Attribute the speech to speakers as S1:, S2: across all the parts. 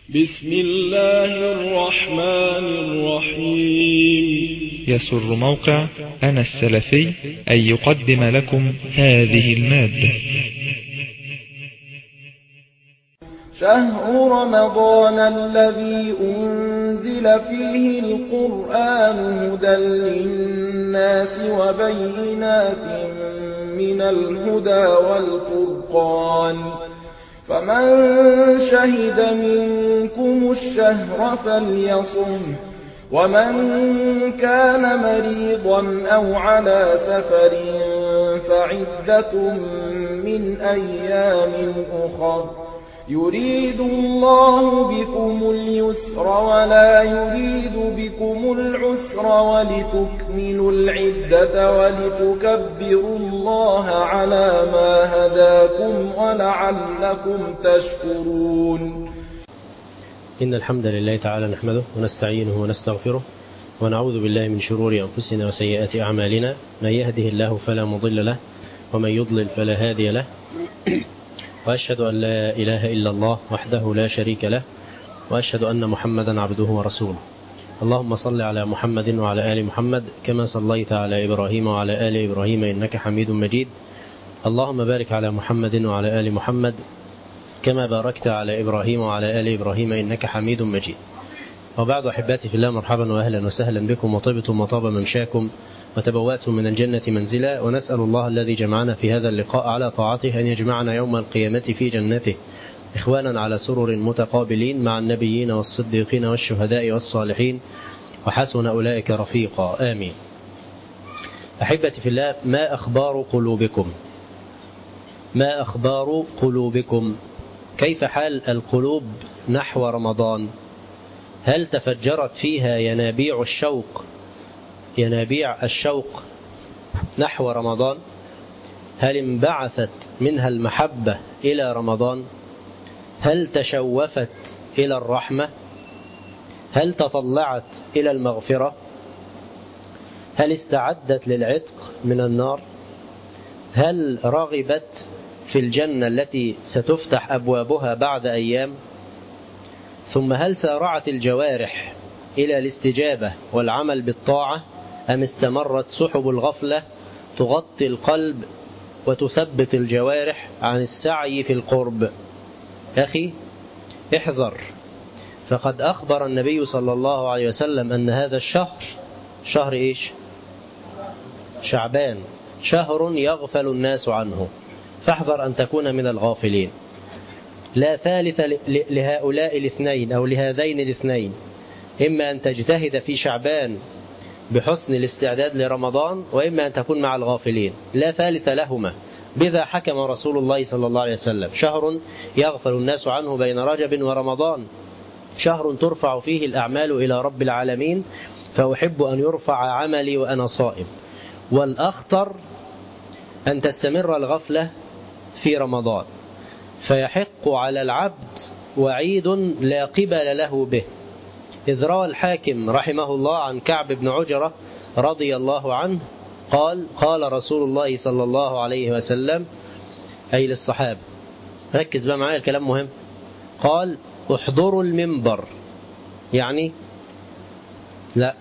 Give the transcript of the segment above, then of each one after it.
S1: بسم الله الرحمن الرحيم.
S2: يسر موقع أنا السلفي أن يقدم لكم هذه المادة.
S3: شهر رمضان الذي أنزل فيه القرآن هدى للناس وبينات من الهدى والفرقان، فمن شهد منكم الشهر فليصم، ومن كان مريضا أو على سفر فعدة من أيام أخر، يريد الله بكم اليسر ولا يريد بكم العسر ولتكملوا العدة ولتكبروا الله على ما هداكم ولعلكم تشكرون.
S4: إن الحمد لله تعالى نحمده ونستعينه ونستغفره ونعوذ بالله من شرور أنفسنا وسيئات أعمالنا، من يهده الله فلا مضل له ومن يضلل فلا هادي له، وأشهد أن لا إله إلا الله وحده لا شريك له، وأشهد أن محمدا عبده ورسوله. اللهم صل على محمد وعلى آل محمد كما صليت على إبراهيم وعلى آل إبراهيم إنك حميد مجيد. اللهم بارك على محمد وعلى آل محمد كما باركت على إبراهيم وعلى آل إبراهيم إنك حميد مجيد. وبعد، أحباتي في الله، مرحبا وأهلا وسهلا بكم، وطبتم وطاب ممشاكم وتبوأتم من الجنة منزلا، ونسأل الله الذي جمعنا في هذا اللقاء على طاعته أن يجمعنا يوم القيامة في جنته إخوانا على سرر متقابلين مع النبيين والصديقين والشهداء والصالحين، وحسن أولئك رفيقا، آمين. أحبتي في الله، ما أخبار قلوبكم؟ ما أخبار قلوبكم؟ كيف حال القلوب نحو رمضان؟ هل تفجرت فيها ينابيع الشوق نحو رمضان؟ هل انبعثت منها المحبة إلى رمضان؟ هل تشوفت إلى الرحمة؟ هل تطلعت إلى المغفرة؟ هل استعدت للعتق من النار؟ هل رغبت في الجنة التي ستفتح أبوابها بعد أيام؟ ثم هل سارعت الجوارح إلى الاستجابة والعمل بالطاعة، أم استمرت سحب الغفلة تغطي القلب وتثبت الجوارح عن السعي في القرب؟ أخي احذر، فقد أخبر النبي صلى الله عليه وسلم أن هذا الشهر شهر إيش؟ شعبان، شهر يغفل الناس عنه، فاحذر أن تكون من الغافلين. لا ثالث لهؤلاء الاثنين أو لهذين الاثنين، إما أن تجتهد في شعبان بحسن الاستعداد لرمضان، وإما أن تكون مع الغافلين، لا ثالث لهما. بذا حكم رسول الله صلى الله عليه وسلم: شهر يغفل الناس عنه بين رجب ورمضان، شهر ترفع فيه الأعمال إلى رب العالمين، فأحب أن يرفع عملي وأنا صائم. والأخطر أن تستمر الغفلة في رمضان، فيحق على العبد وعيد لا قبل له به. إذ روى الحاكم رحمه الله عن كعب بن عجرة رضي الله عنه قال رسول الله صلى الله عليه وسلم، أي للصحابة، ركز بقى معايا، الكلام مهم، قال: احضروا المنبر، يعني لا،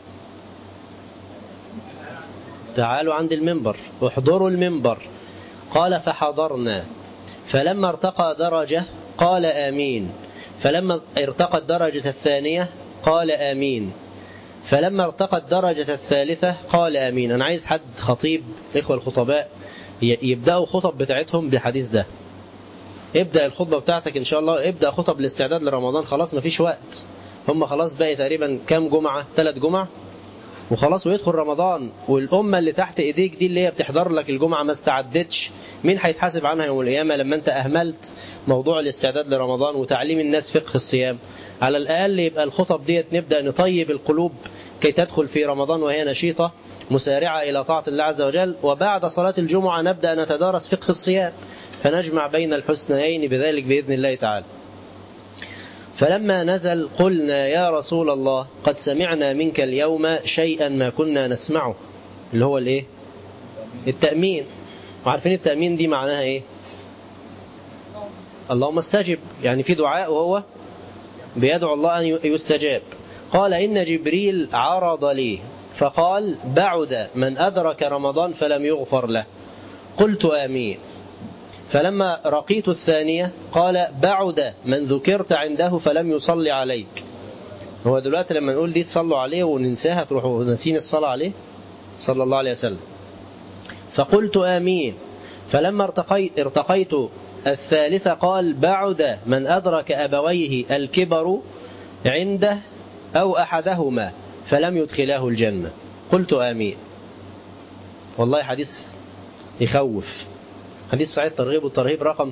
S4: تعالوا عند المنبر، احضروا المنبر. قال: فحضرنا، فلما ارتقى درجة قال آمين، فلما ارتقى الدرجة الثانية قال آمين، فلما ارتقى الدرجة الثالثة قال آمين. أنا عايز حد خطيب، إخوة الخطباء يبدأوا خطب بتاعتهم بالحديث ده. ابدأ الخطبة بتاعتك إن شاء الله، ابدأ خطب الاستعداد لرمضان، خلاص مفيش وقت، هم خلاص باقي تقريبا كام جمعة؟ 3 جمع وخلاص ويدخل رمضان. والأمة اللي تحت إيديك دي اللي هي بتحضر لك الجمعة ما استعدتش، مين هيتحاسب عنها يوم القيامة لما أنت أهملت موضوع الاستعداد لرمضان وتعليم الناس فقه الصيام؟ على الأقل يبقى الخطب ديت نبدأ نطيب القلوب كي تدخل في رمضان وهي نشيطة مسارعة إلى طاعة الله عز وجل، وبعد صلاة الجمعة نبدأ نتدارس فقه الصيام فنجمع بين الحسنيين بذلك بإذن الله تعالى. فلما نزل قلنا: يا رسول الله، قد سمعنا منك اليوم شيئا ما كنا نسمعه، اللي هو الايه؟ التأمين. وعارفين التأمين دي معناها ايه؟ اللهم استجب، يعني في دعاء وهو بيدعو الله أن يستجاب. قال إن جبريل عرض لي فقال بعد من أدرك رمضان فلم يغفر له. قلت آمين. فلما رقيت الثانية قال بعد من ذكرت عنده فلم يصلي عليك. هو دلوقتي لما نقول دي تصلوا عليه وننساها تروحوا ناسين الصلاة عليه صلى الله عليه وسلم. فقلت آمين. فلما ارتقيت الثالثة قال بعد من أدرك أبويه الكبر عنده أو أحدهما فلم يدخلاه الجنة. قلت آمين. والله حديث يخوف، حديث صحيح الترغيب والترهيب رقم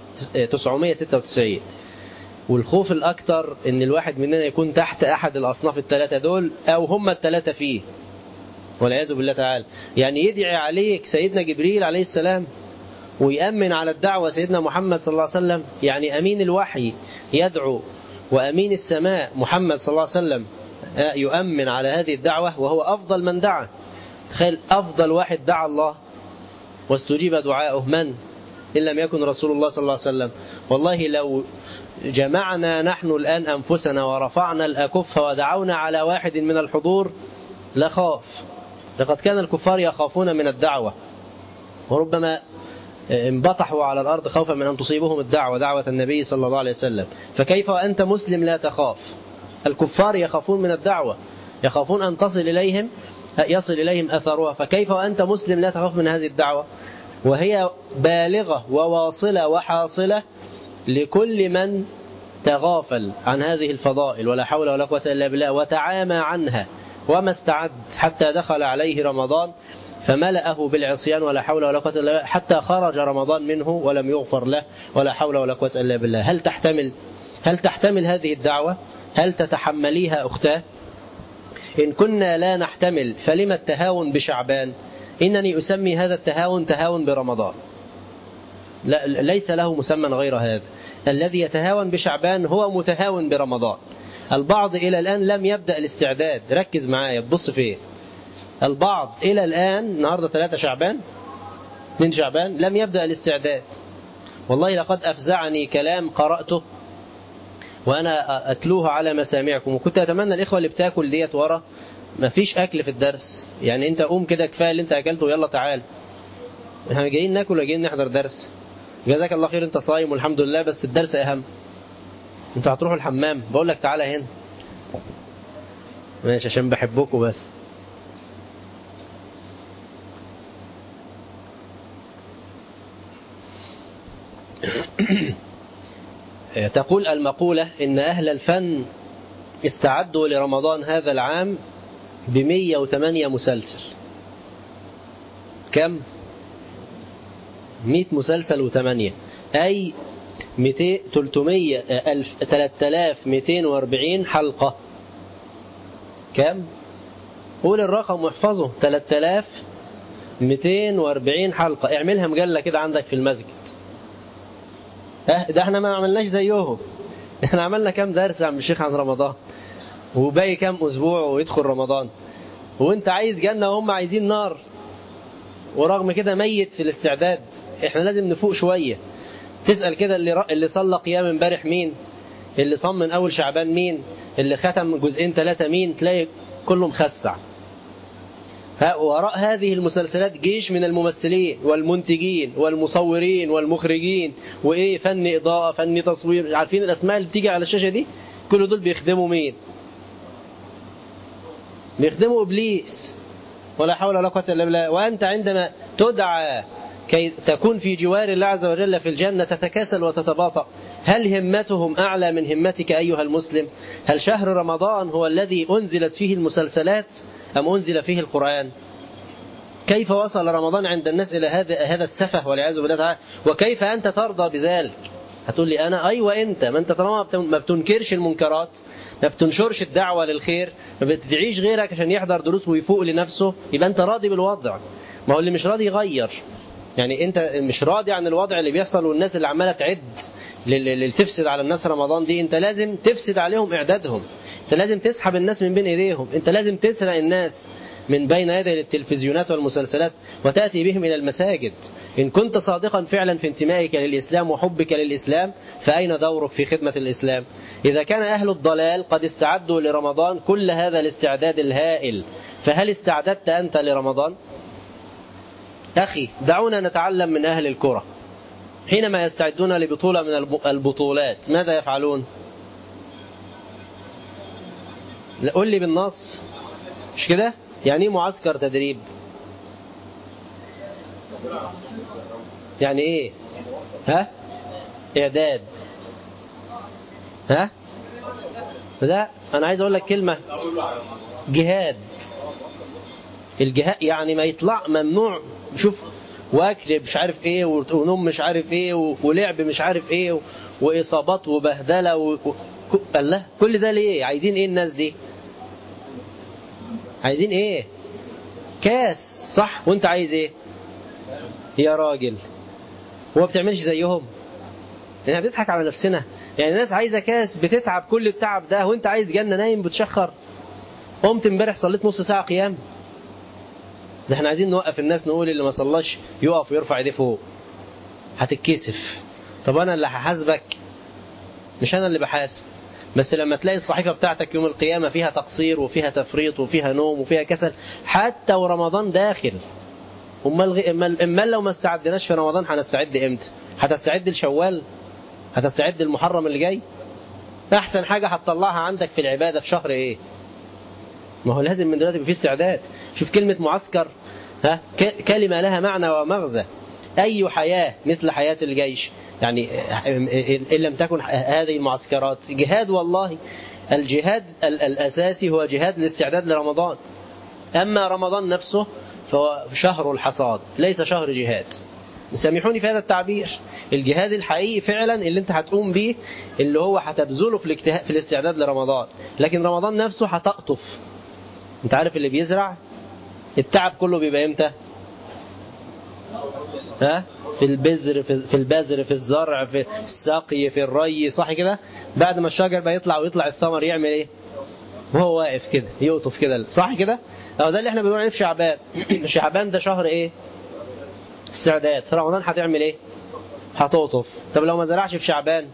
S4: 996. والخوف الأكثر إن الواحد مننا يكون تحت أحد الأصناف الثلاثة دول أو هم الثلاثة فيه والعياذ بالله تعالى. يعني يدعي عليك سيدنا جبريل عليه السلام ويأمن على الدعوة سيدنا محمد صلى الله عليه وسلم، يعني أمين الوحي يدعو وأمين السماء محمد صلى الله عليه وسلم يؤمن على هذه الدعوة وهو أفضل من دعا. تخيل أفضل واحد دعا الله واستجيب دعاؤه من؟ إن لم يكن رسول الله صلى الله عليه وسلم. والله لو جمعنا نحن الآن أنفسنا ورفعنا الأكف ودعونا على واحد من الحضور لخاف. لقد كان الكفار يخافون من الدعوة وربما انبطحوا على الأرض خوفا من أن تصيبهم الدعوة، دعوة النبي صلى الله عليه وسلم. فكيف وأنت مسلم لا تخاف؟ الكفار يخافون من الدعوة، يخافون أن يصل إليهم أثرها. فكيف وأنت مسلم لا تخاف من هذه الدعوة وهي بالغة وواصلة وحاصلة لكل من تغافل عن هذه الفضائل ولا حول ولا قوة إلا بالله وتعامى عنها وما استعد حتى دخل عليه رمضان فملأه بالعصيان ولا حول ولا قوة إلا بالله حتى خرج رمضان منه ولم يغفر له ولا حول ولا قوة إلا بالله. هل تحتمل هذه الدعوة؟ هل تتحمليها أختاه؟ إن كنا لا نحتمل فلم التهاون بشعبان؟ إنني أسمي هذا التهاون تهاون برمضان، ليس له مسمى غير هذا. الذي يتهاون بشعبان هو متهاون برمضان. البعض إلى الآن لم يبدأ الاستعداد. ركز معايا تبص فيه. البعض إلى الآن النهاردة 3 شعبان 2 شعبان لم يبدأ الاستعداد. والله لقد أفزعني كلام قرأته وأنا أتلوه على مسامعكم، وكنت أتمنى الإخوة اللي بتاكل ديت ورا ما فيش أكل في الدرس، يعني أنت قوم كده كفاية اللي أنت أكلته يلا تعال، احنا جايين ناكل ولا جايين نحضر درس؟ جزاك الله خير أنت صايم والحمد لله، بس الدرس أهم. أنتوا هتروحوا الحمام، بقول لك تعالى هنا ماشي عشان بحبكم بس. تقول المقولة إن أهل الفن استعدوا لرمضان هذا العام ب108 مسلسل. كم؟ 100 مسلسل و8 أي 3240 حلقة. كم؟ قول الرقم واحفظه. 3240 حلقة. اعملها مجلة كده عندك في المسجد. ده احنا ما عملناش زيهم. احنا عملنا كم درس عم الشيخ عن رمضان وباقي كم اسبوع ويدخل رمضان، وانت عايز جنة وهم عايزين نار، ورغم كده ميت في الاستعداد. احنا لازم نفوق شوية. تسأل كده اللي صلى قيام امبارح مين، اللي صام من اول شعبان مين، اللي ختم 2-3 مين، تلاقي كله مخسع. وراء هذه المسلسلات جيش من الممثلين والمنتجين والمصورين والمخرجين وإيه، فن إضاءة، فن تصوير، عارفين الأسماء اللي بتيجي على الشاشة دي؟ كل دول بيخدموا مين؟ بيخدموا إبليس ولا حول ولا قوة إلا بالله. وأنت عندما تدعى كي تكون في جوار الله عز وجل في الجنة تتكاسل وتتباطأ. هل همتهم أعلى من همتك أيها المسلم؟ هل شهر رمضان هو الذي أنزلت فيه المسلسلات أم أنزل فيه القرآن؟ كيف وصل رمضان عند الناس إلى هذا السفه والعياذ بالله تعالى؟ وكيف أنت ترضى بذلك؟ هتقول لي أنا أيوة أنت، ما أنت طالما ما بتنكرش المنكرات، ما بتنشرش الدعوة للخير، ما بتدعيش غيرك عشان يحضر دروس ويفوق لنفسه، يبقى أنت راضي بالوضع. ما هو اللي مش راضي يغير. يعني أنت مش راضي عن الوضع اللي بيحصل والناس اللي عمالة تعد اللي تفسد على الناس رمضان دي، أنت لازم تفسد عليهم إعدادهم، أنت لازم تسحب الناس من بين إيديهم، أنت لازم تسرق الناس من بين يدي التلفزيونات والمسلسلات وتأتي بهم إلى المساجد. إن كنت صادقا فعلا في انتمائك للإسلام وحبك للإسلام فأين دورك في خدمة الإسلام؟ إذا كان أهل الضلال قد استعدوا لرمضان كل هذا الاستعداد الهائل، فهل استعددت أنت لرمضان؟ أخي دعونا نتعلم من أهل الكرة، حينما يستعدون لبطولة من البطولات ماذا يفعلون؟ قل لي بالنص، مش كده؟ يعني ايه معسكر تدريب؟ يعني ايه؟ ها؟ إعداد. ها؟ لا أنا عايز أقول لك كلمة، جهاد. الجهاد يعني ما يطلع ممنوع، شوف، واكل مش عارف ايه ونوم مش عارف ايه ولعب مش عارف ايه واصابات وبهدله الله، كل ده ليه؟ عايزين ايه الناس دي؟ عايزين ايه؟ كاس، صح؟ وانت عايز ايه يا راجل؟ هو بتعملش زيهم؟ احنا بنضحك على نفسنا. يعني الناس عايزه كاس بتتعب كل التعب ده، وانت عايز جنه نايم بتشخر. قمت امبارح صليت نص ساعه قيام. ده احنا عايزين نوقف الناس، نقول اللي ما صلاش يقف ويرفع ايديه فوق. هتتكسف. طب انا اللي هحاسبك؟ مش انا اللي بحاسب. بس لما تلاقي الصحيفه بتاعتك يوم القيامه فيها تقصير وفيها تفريط وفيها نوم وفيها كسل حتى ورمضان داخل، امال لو ما استعدناش في رمضان هنستعد امتى؟ هتستعد لشوال؟ هتستعد المحرم اللي جاي؟ احسن حاجه هتطلعها عندك في العباده في شهر ايه؟ ما هو لازم من دلوقتي يبقى في استعداد. شوف كلمة معسكر، ها، كلمة لها معنى ومغزى. أي حياة مثل حياة الجيش، يعني إن لم تكن هذه المعسكرات جهاد. والله الجهاد الأساسي هو جهاد الاستعداد لرمضان. أما رمضان نفسه فهو شهر الحصاد ليس شهر جهاد. سامحوني في هذا التعبير. الجهاد الحقيقي فعلا اللي انت هتقوم به اللي هو هتبذله في الاستعداد لرمضان. لكن رمضان نفسه هتقطف. انت عارف اللي بيزرع التعب كله بيبقى امتى؟ ها؟ في البذر، في الزرع، في السقي، في الري، صح كده؟ بعد ما الشجر بقى يطلع ويطلع الثمر يعمل ايه؟ وهو واقف كده يقطف كده، صح كده؟ ده اللي احنا بنقول عليه في شعبان. شعبان ده شهر ايه؟ استعداد. في رمضان هتعمل ايه؟ هتقطف. طب لو ما زرعش في شعبان؟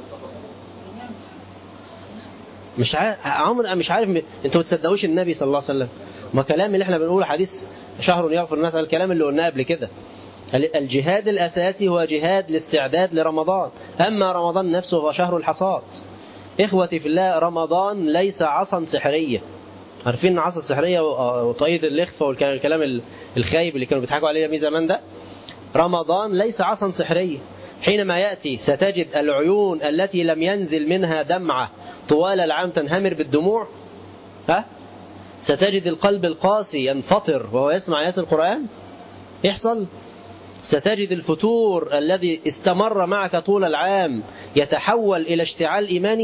S4: مش عارف انتوا بتصدقوش النبي صلى الله عليه وسلم؟ ما كلام اللي احنا بنقوله حديث شهر يغفر الناس، الكلام اللي قلناه قبل كده. الجهاد الأساسي هو جهاد الاستعداد لرمضان. أما رمضان نفسه هو شهر الحصاد. إخوتي في الله، رمضان ليس عصا سحرية. عارفين عصا السحرية وطاقية الإخفاء والكلام الخايب اللي كانوا بيضحكوا عليه من زمان ده؟ رمضان ليس عصا سحرية. حينما يأتي ستجد العيون التي لم ينزل منها دمعة طوال العام تنهمر بالدموع. ها؟ ستجد القلب القاسي ينفطر وهو يسمع آيات القرآن. يحصل. ستجد الفتور الذي استمر معك طول العام يتحول إلى اشتعال إيماني.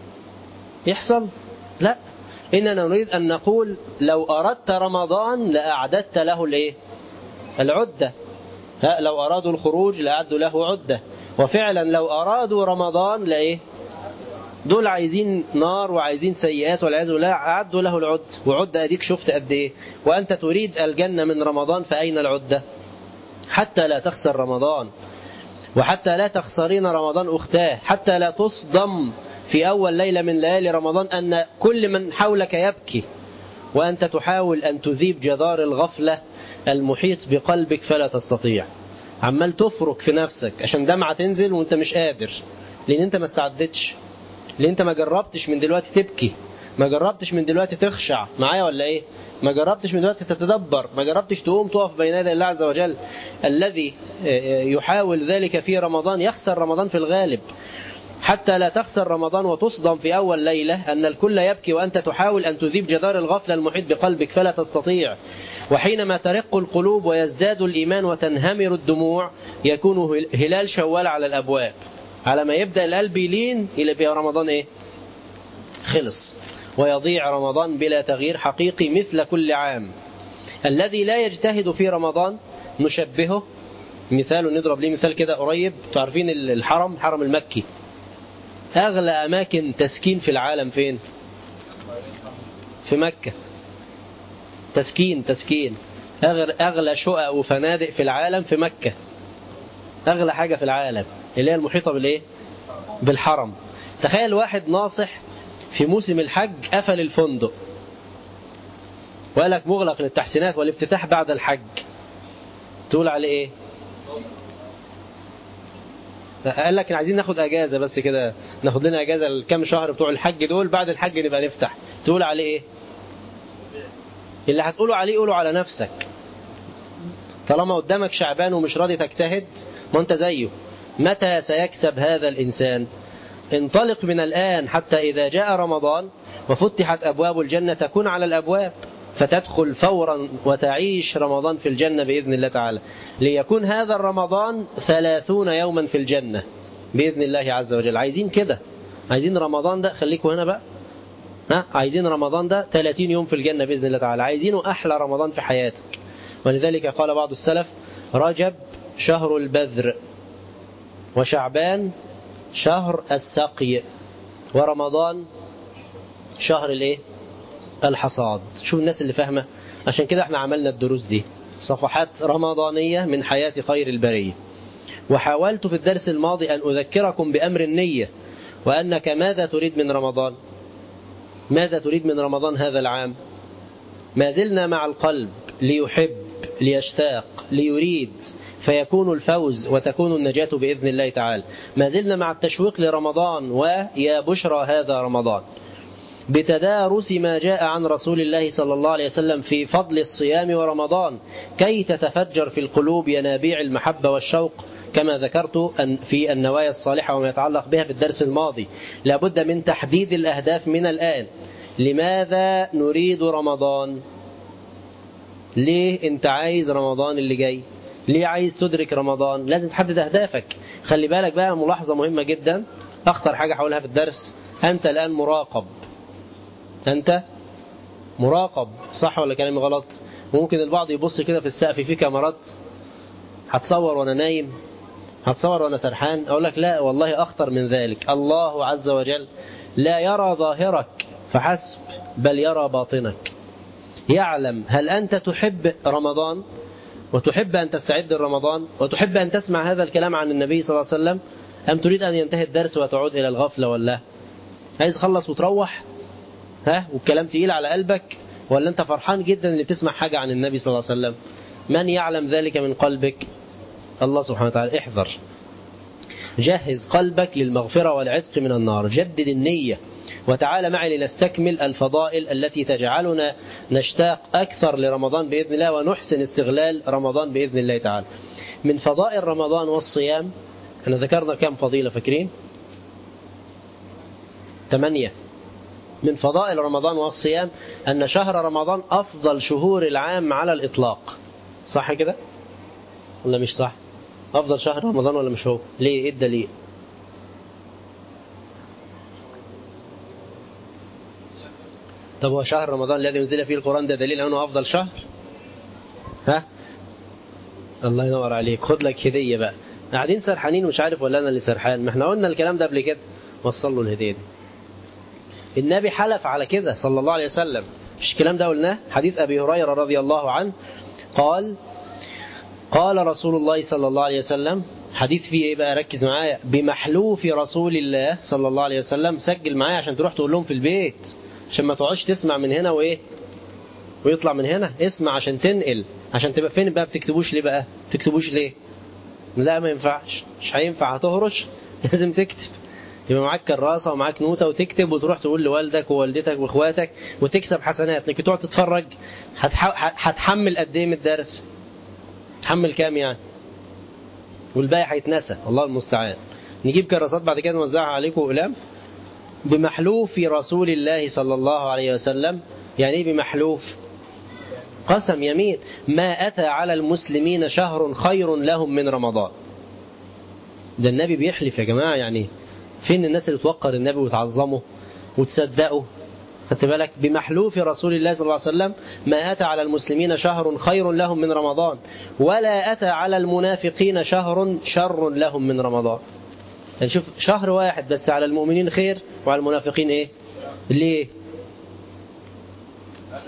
S4: يحصل. لا، إننا نريد أن نقول لو أردت رمضان لأعددت له الإيه؟ العدة. لو أرادوا الخروج لأعدوا له عدة. وفعلا لو أرادوا رمضان لإيه؟ دول عايزين نار وعايزين سيئات والعياذ بالله، أعدوا له العدة. وعدة أديك شفت قد إيه. وأنت تريد الجنة من رمضان، فأين العدة؟ حتى لا تخسر رمضان، وحتى لا تخسرين رمضان أختاه، حتى لا تصدم في أول ليلة من ليالي رمضان أن كل من حولك يبكي وأنت تحاول أن تذيب جدار الغفلة المحيط بقلبك فلا تستطيع. عمال تفرك في نفسك عشان دمعة تنزل وانت مش قادر، لأن انت ما استعدتش، لأن انت ما جربتش من دلوقتي تبكي، ما جربتش من دلوقتي تخشع معايا ولا ايه؟ ما جربتش من دلوقتي تتدبر، ما جربتش تقوم تقف بين يدي الله عز وجل. الذي يحاول ذلك في رمضان يخسر رمضان في الغالب. حتى لا تخسر رمضان وتصدم في أول ليلة أن الكل يبكي وأنت تحاول أن تذيب جدار الغفلة المحيط بقلبك فلا تستطيع. وحينما ترق القلوب ويزداد الإيمان وتنهمر الدموع يكون هلال شوال على الأبواب. على ما يبدأ القلب يلين إلى في رمضان إيه؟ خلص. ويضيع رمضان بلا تغيير حقيقي مثل كل عام. الذي لا يجتهد في رمضان نشبهه مثال، نضرب ليه مثال كده قريب. تعرفين الحرم المكي، أغلى أماكن تسكين في العالم فين؟ في مكة. تسكين. أغلى شقق وفنادق في العالم في مكة، أغلى حاجة في العالم اللي هي المحيطة بالإيه؟ بالحرم. تخيل واحد ناصح في موسم الحج قفل الفندق وقال لك مغلق للتحسينات والافتتاح بعد الحج، تقول عليه إيه؟ قال لك عايزين ناخد أجازة بس كده، ناخد لنا أجازة الكام شهر بتوع الحج دول، بعد الحج نبقى نفتح، تقول عليه إيه؟ اللي هتقوله عليه قوله على نفسك. طالما قدامك شعبان ومش راضي تجتهد، ما أنت زيه. متى سيكسب هذا الإنسان؟ انطلق من الآن حتى إذا جاء رمضان وفتحت أبواب الجنة تكون على الأبواب، فتدخل فورا وتعيش رمضان في الجنة بإذن الله تعالى، ليكون هذا الرمضان 30 يوما في الجنة بإذن الله عز وجل. عايزين كده، عايزين رمضان ده، خليكم هنا بقى، عايزين رمضان ده 30 يوم في الجنة بإذن الله تعالى، عايزينه أحلى رمضان في حياتك. ولذلك قال بعض السلف: رجب شهر البذر، وشعبان شهر السقي، ورمضان شهر الايه؟ الحصاد. شوف الناس اللي فاهمة. عشان كده احنا عملنا الدروس دي صفحات رمضانية من حياة خير البرية. وحاولت في الدرس الماضي أن أذكركم بأمر النية، وأنك ماذا تريد من رمضان؟ ماذا تريد من رمضان هذا العام؟ ما زلنا مع القلب، ليحب، ليشتاق، ليريد، فيكون الفوز وتكون النجاة بإذن الله تعالى. ما زلنا مع التشويق لرمضان، ويا بشرى هذا رمضان، بتدارس ما جاء عن رسول الله صلى الله عليه وسلم في فضل الصيام ورمضان، كي تتفجر في القلوب ينابيع المحبة والشوق، كما ذكرت في النوايا الصالحة وما يتعلق بها في الدرس الماضي. لابد من تحديد الأهداف من الآن. لماذا نريد رمضان؟ ليه أنت عايز رمضان اللي جاي؟ ليه عايز تدرك رمضان؟ لازم تحدد أهدافك. خلي بالك بقى، ملاحظة مهمة جدا، أخطر حاجة حولها في الدرس: أنت الآن مراقب. أنت مراقب، صح ولا كلامي غلط؟ ممكن البعض يبص كده في السقف في كاميرات، هتصور وأنا نايم، هتصور وأنا سرحان. أقول لك لا والله، أخطر من ذلك. الله عز وجل لا يرى ظاهرك فحسب، بل يرى باطنك. يعلم هل أنت تحب رمضان، وتحب أن تستعد لرمضان، وتحب أن تسمع هذا الكلام عن النبي صلى الله عليه وسلم، أم تريد أن ينتهي الدرس وتعود إلى الغفلة؟ ولا عايز تخلص وتروح والكلام تقيل على قلبك؟ ولا أنت فرحان جدا اللي بتسمع حاجة عن النبي صلى الله عليه وسلم؟ من يعلم ذلك من قلبك؟ الله سبحانه وتعالى. احذر، جهز قلبك للمغفرة والعتق من النار، جدد النية، وتعال معي لنستكمل الفضائل التي تجعلنا نشتاق أكثر لرمضان بإذن الله، ونحسن استغلال رمضان بإذن الله تعالى. من فضائل رمضان والصيام، احنا ذكرنا كم فضيلة فاكرين؟ 8. من فضائل رمضان والصيام أن شهر رمضان أفضل شهور العام على الإطلاق. صح كده؟ ولا مش صح؟ أفضل شهر رمضان ولا مش هو؟ ليه؟ إيه الدليل؟ طب هو شهر رمضان الذي أنزل فيه القرآن ده دليل أنه أفضل شهر؟ الله ينور عليك. خد لك هدية بقى. قاعدين سرحانين ومش عارف ولا أنا اللي سرحان؟ ما احنا قلنا الكلام ده قبل كده. وصل له الهدية دي. النبي حلف على كده صلى الله عليه وسلم. مش الكلام ده قلناه؟ حديث أبي هريرة رضي الله عنه قال رسول الله صلى الله عليه وسلم، حديث فيه ايه بقى؟ ركز معايا. بمحلوف رسول الله صلى الله عليه وسلم. سجل معايا عشان تروح تقول لهم في البيت، عشان ما تقعدش تسمع من هنا ويطلع من هنا. اسمع عشان تنقل، عشان تبقى فين بقى. بتكتبوش ليه بقى؟ بتكتبوش ليه؟ لا ما ينفعش، مش هينفع، هتهرش. لازم تكتب، يبقى معاك كراسة ومعاك نوتة وتكتب، وتروح تقول لوالدك ووالدتك واخواتك، وتكسب حسنات. لكن تقعد تتفرج، هتحمل قد ايه من الدرس؟ تحمل كام يعني؟ والباقي هيتنسى، الله المستعان. نجيب كراسات بعد كده نوزعها عليكم وأقلام. بمحلوف رسول الله صلى الله عليه وسلم. يعني ايه بمحلوف؟ قسم، يمين. ما أتى على المسلمين شهر خير لهم من رمضان. ده النبي بيحلف يا جماعة. يعني فين الناس اللي توقر النبي وتعظمه وتصدقه؟ خدت بالك؟ بمحلوف رسول الله صلى الله عليه وسلم ما أتى على المسلمين شهر خير لهم من رمضان، ولا أتى على المنافقين شهر شر لهم من رمضان. يعني شوف، شهر واحد بس على المؤمنين خير وعلى المنافقين ايه؟ ليه؟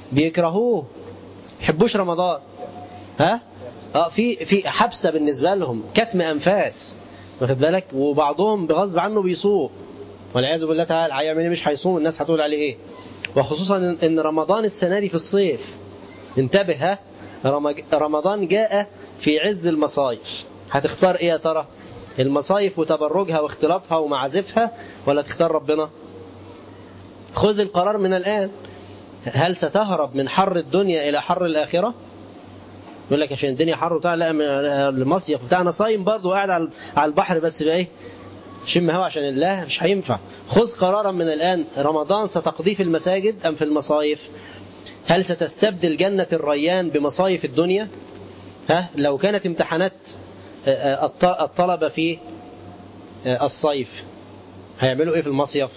S4: بيكرهوه، يحبوش رمضان. ها في حبسة بالنسبة لهم، كتم أنفاس، واخد بالك؟ وبعضهم بغصب عنه بيصوم والعياذ بالله تعالى. هيعمل ايه؟ مش هيصوم، الناس هتقول عليه ايه؟ وخصوصا ان رمضان السنة دي في الصيف. انتبه، ها، رمضان جاء في عز المصايف. هتختار ايه يا ترى؟ المصايف وتبرجها واختلاطها ومعازفها، ولا تختار ربنا؟ خذ القرار من الآن. هل ستهرب من حر الدنيا إلى حر الآخرة؟ يقول لك عشان الدنيا حر وبتاع، لا، المصيف بتاعنا صايم برضه وقاعد على البحر، بس بقى ايه؟ شم هوا عشان الله، مش هينفع. خذ قرارا من الآن. رمضان ستقضيه في المساجد أم في المصايف؟ هل ستستبدل جنة الريان بمصايف الدنيا؟ ها، لو كانت امتحانات الطلبة في الصيف هيعملوا ايه في المصيف؟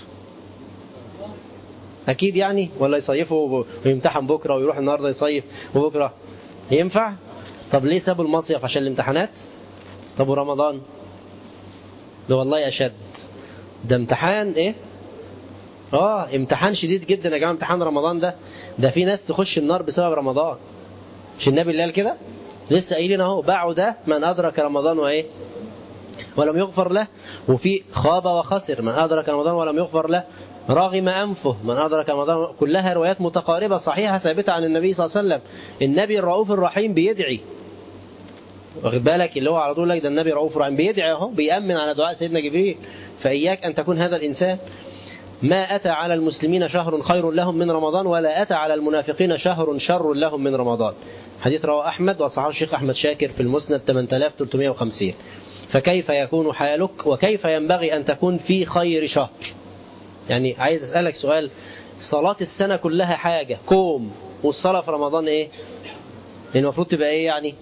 S4: اكيد يعني، ولا يصيفوا ويمتحن بكرة ويروح النهاردة يصيف وبكرة؟ ينفع؟ طب ليه سابوا المصيف؟ عشان الامتحانات؟ طب ورمضان ده والله اشد، ده امتحان ايه؟ امتحان شديد جدا يا جماعة. امتحان رمضان ده في ناس تخش النار بسبب رمضان. مش النبي اللي قال كده؟ لسه قايلين اهو، بعد من أدرك رمضان وإيه ولم يغفر له. وفي خاب وخسر من أدرك رمضان ولم يغفر له، راغم أنفه من أدرك رمضان. كلها روايات متقاربة صحيحة ثابتة عن النبي صلى الله عليه وسلم. النبي الرؤوف الرحيم بيدعي، واخد بالك؟ اللي هو على طول لك ده النبي رؤوف رحيم، بيدعي اهو، بيأمن على دعاء سيدنا جبريل. فإياك أن تكون هذا الإنسان. ما أتى على المسلمين شهر خير لهم من رمضان، ولا أتى على المنافقين شهر شر لهم من رمضان. حديث رواه أحمد وصححه الشيخ أحمد شاكر في المسند 8350. فكيف يكون حالك، وكيف ينبغي أن تكون في خير شهر؟ يعني عايز أسألك سؤال، صلاة السنة كلها حاجة كوم، والصلاة في رمضان إيه؟ المفروض تبقى إيه يعني؟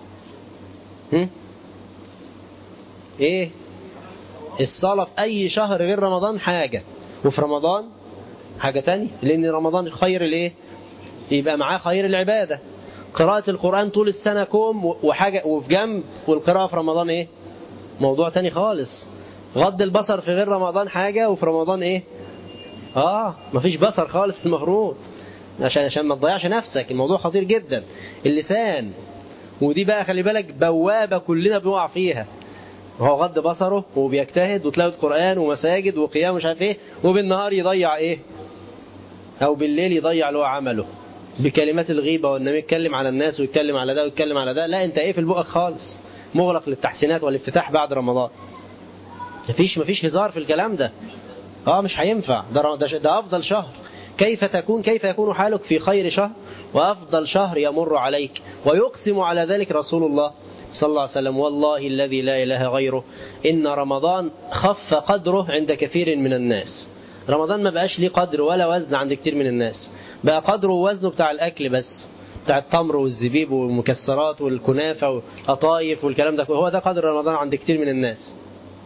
S4: إيه؟ الصلاة في أي شهر غير رمضان حاجة، وفي رمضان حاجة تانية، لأن رمضان خير الإيه؟ يبقى معاه خير العبادة. قراءة القرآن طول السنة كوم وحاجة وفي جنب، والقراءة في رمضان إيه؟ موضوع تاني خالص. غض البصر في غير رمضان حاجة، وفي رمضان إيه؟ مفيش بصر خالص المفروض، عشان ما تضيعش نفسك. الموضوع خطير جدا. اللسان، ودي بقى خلي بالك بوابة كلنا بنقع فيها. هو غض بصره وبيجتهد وتلاوة قرآن ومساجد وقيام مش عارف ايه، وبالنهار يضيع ايه؟ او بالليل يضيع له عمله بكلمات الغيبة، وانه يتكلم على الناس ويتكلم على ده ويتكلم على ده. لا، انت ايه في البؤك خالص، مغلق للتحسينات والافتتاح بعد رمضان. مفيش هزار في الكلام ده. مش هينفع. ده افضل شهر. كيف يكون حالك في خير شهر وافضل شهر يمر عليك؟ ويقسم على ذلك رسول الله صلى الله عليه وسلم: والله الذي لا إله غيره إن رمضان خف قدره عند كثير من الناس. رمضان ما بقاش ليه قدر ولا وزن عند كثير من الناس، بقى قدره ووزنه بتاع الأكل بس، بتاع التمر والزبيب والمكسرات والكنافة والقطايف والكلام ده، هو ده قدر رمضان عند كثير من الناس.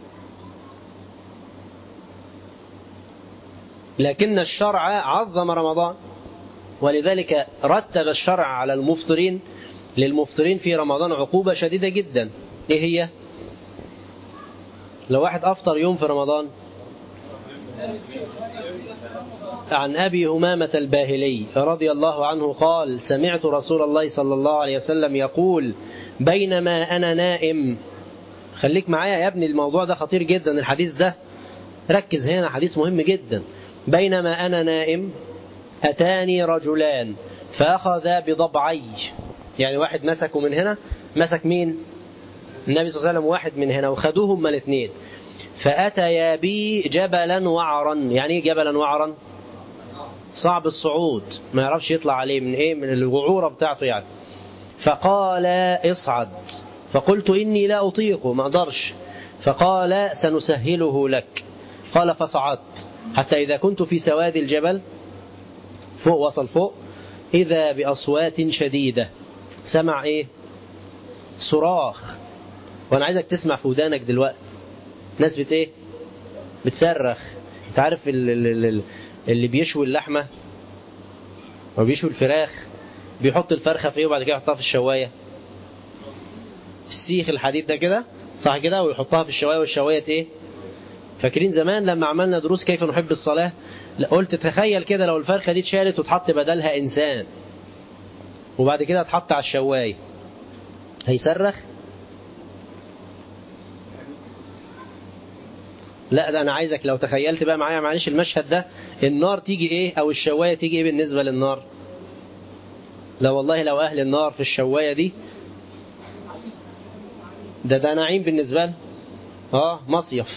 S4: لكن الشرع عظم رمضان، ولذلك رتب الشرع على المفطرين للمفطرين في رمضان عقوبة شديدة جدا. ايه هي؟ لو واحد أفطر يوم في رمضان. عن أبي همامة الباهلي رضي الله عنه قال: سمعت رسول الله صلى الله عليه وسلم يقول: بينما أنا نائم. خليك معايا يا ابني، الموضوع ده خطير جدا. الحديث ده ركز هنا، حديث مهم جدا. بينما أنا نائم أتاني رجلان فأخذا بضبعي، يعني واحد مسكه من هنا، مسك مين؟ النبي صلى الله عليه وسلم. واحد من هنا وخدوه هما الاثنين. فأتيا بي جبلا وعرا. يعني ايه جبلا وعرا؟ صعب الصعود، ما يعرفش يطلع عليه من ايه، من الوعورة بتاعته يعني. فقال: اصعد. فقلت: إني لا أطيق، ما أقدرش. فقال: سنسهله لك. قال: فصعدت حتى إذا كنت في سواد الجبل فوق، وصل فوق، إذا بأصوات شديدة. سمع ايه؟ صراخ. وانا عايزك تسمع في ودانك دلوقتي ناس ايه؟ بتصرخ. انت عارف اللي بيشوي اللحمة او بيشوي الفراخ بيحط الفرخة في ايه وبعد كده يحطها في الشواية؟ في السيخ الحديد ده كده، صح كده؟ ويحطها في الشواية، والشواية ايه؟ فاكرين زمان لما عملنا دروس كيف نحب الصلاة، قلت تخيل كده لو الفرخة دي اتشالت وتحط بدلها إنسان وبعد كده اتحط على الشواية، هيصرخ؟ لا، ده أنا عايزك لو تخيلت بقى معايا معلش المشهد ده، النار تيجي إيه أو الشواية تيجي إيه بالنسبة للنار؟ لا والله لو أهل النار في الشواية دي ده نعيم بالنسبة له. مصيف،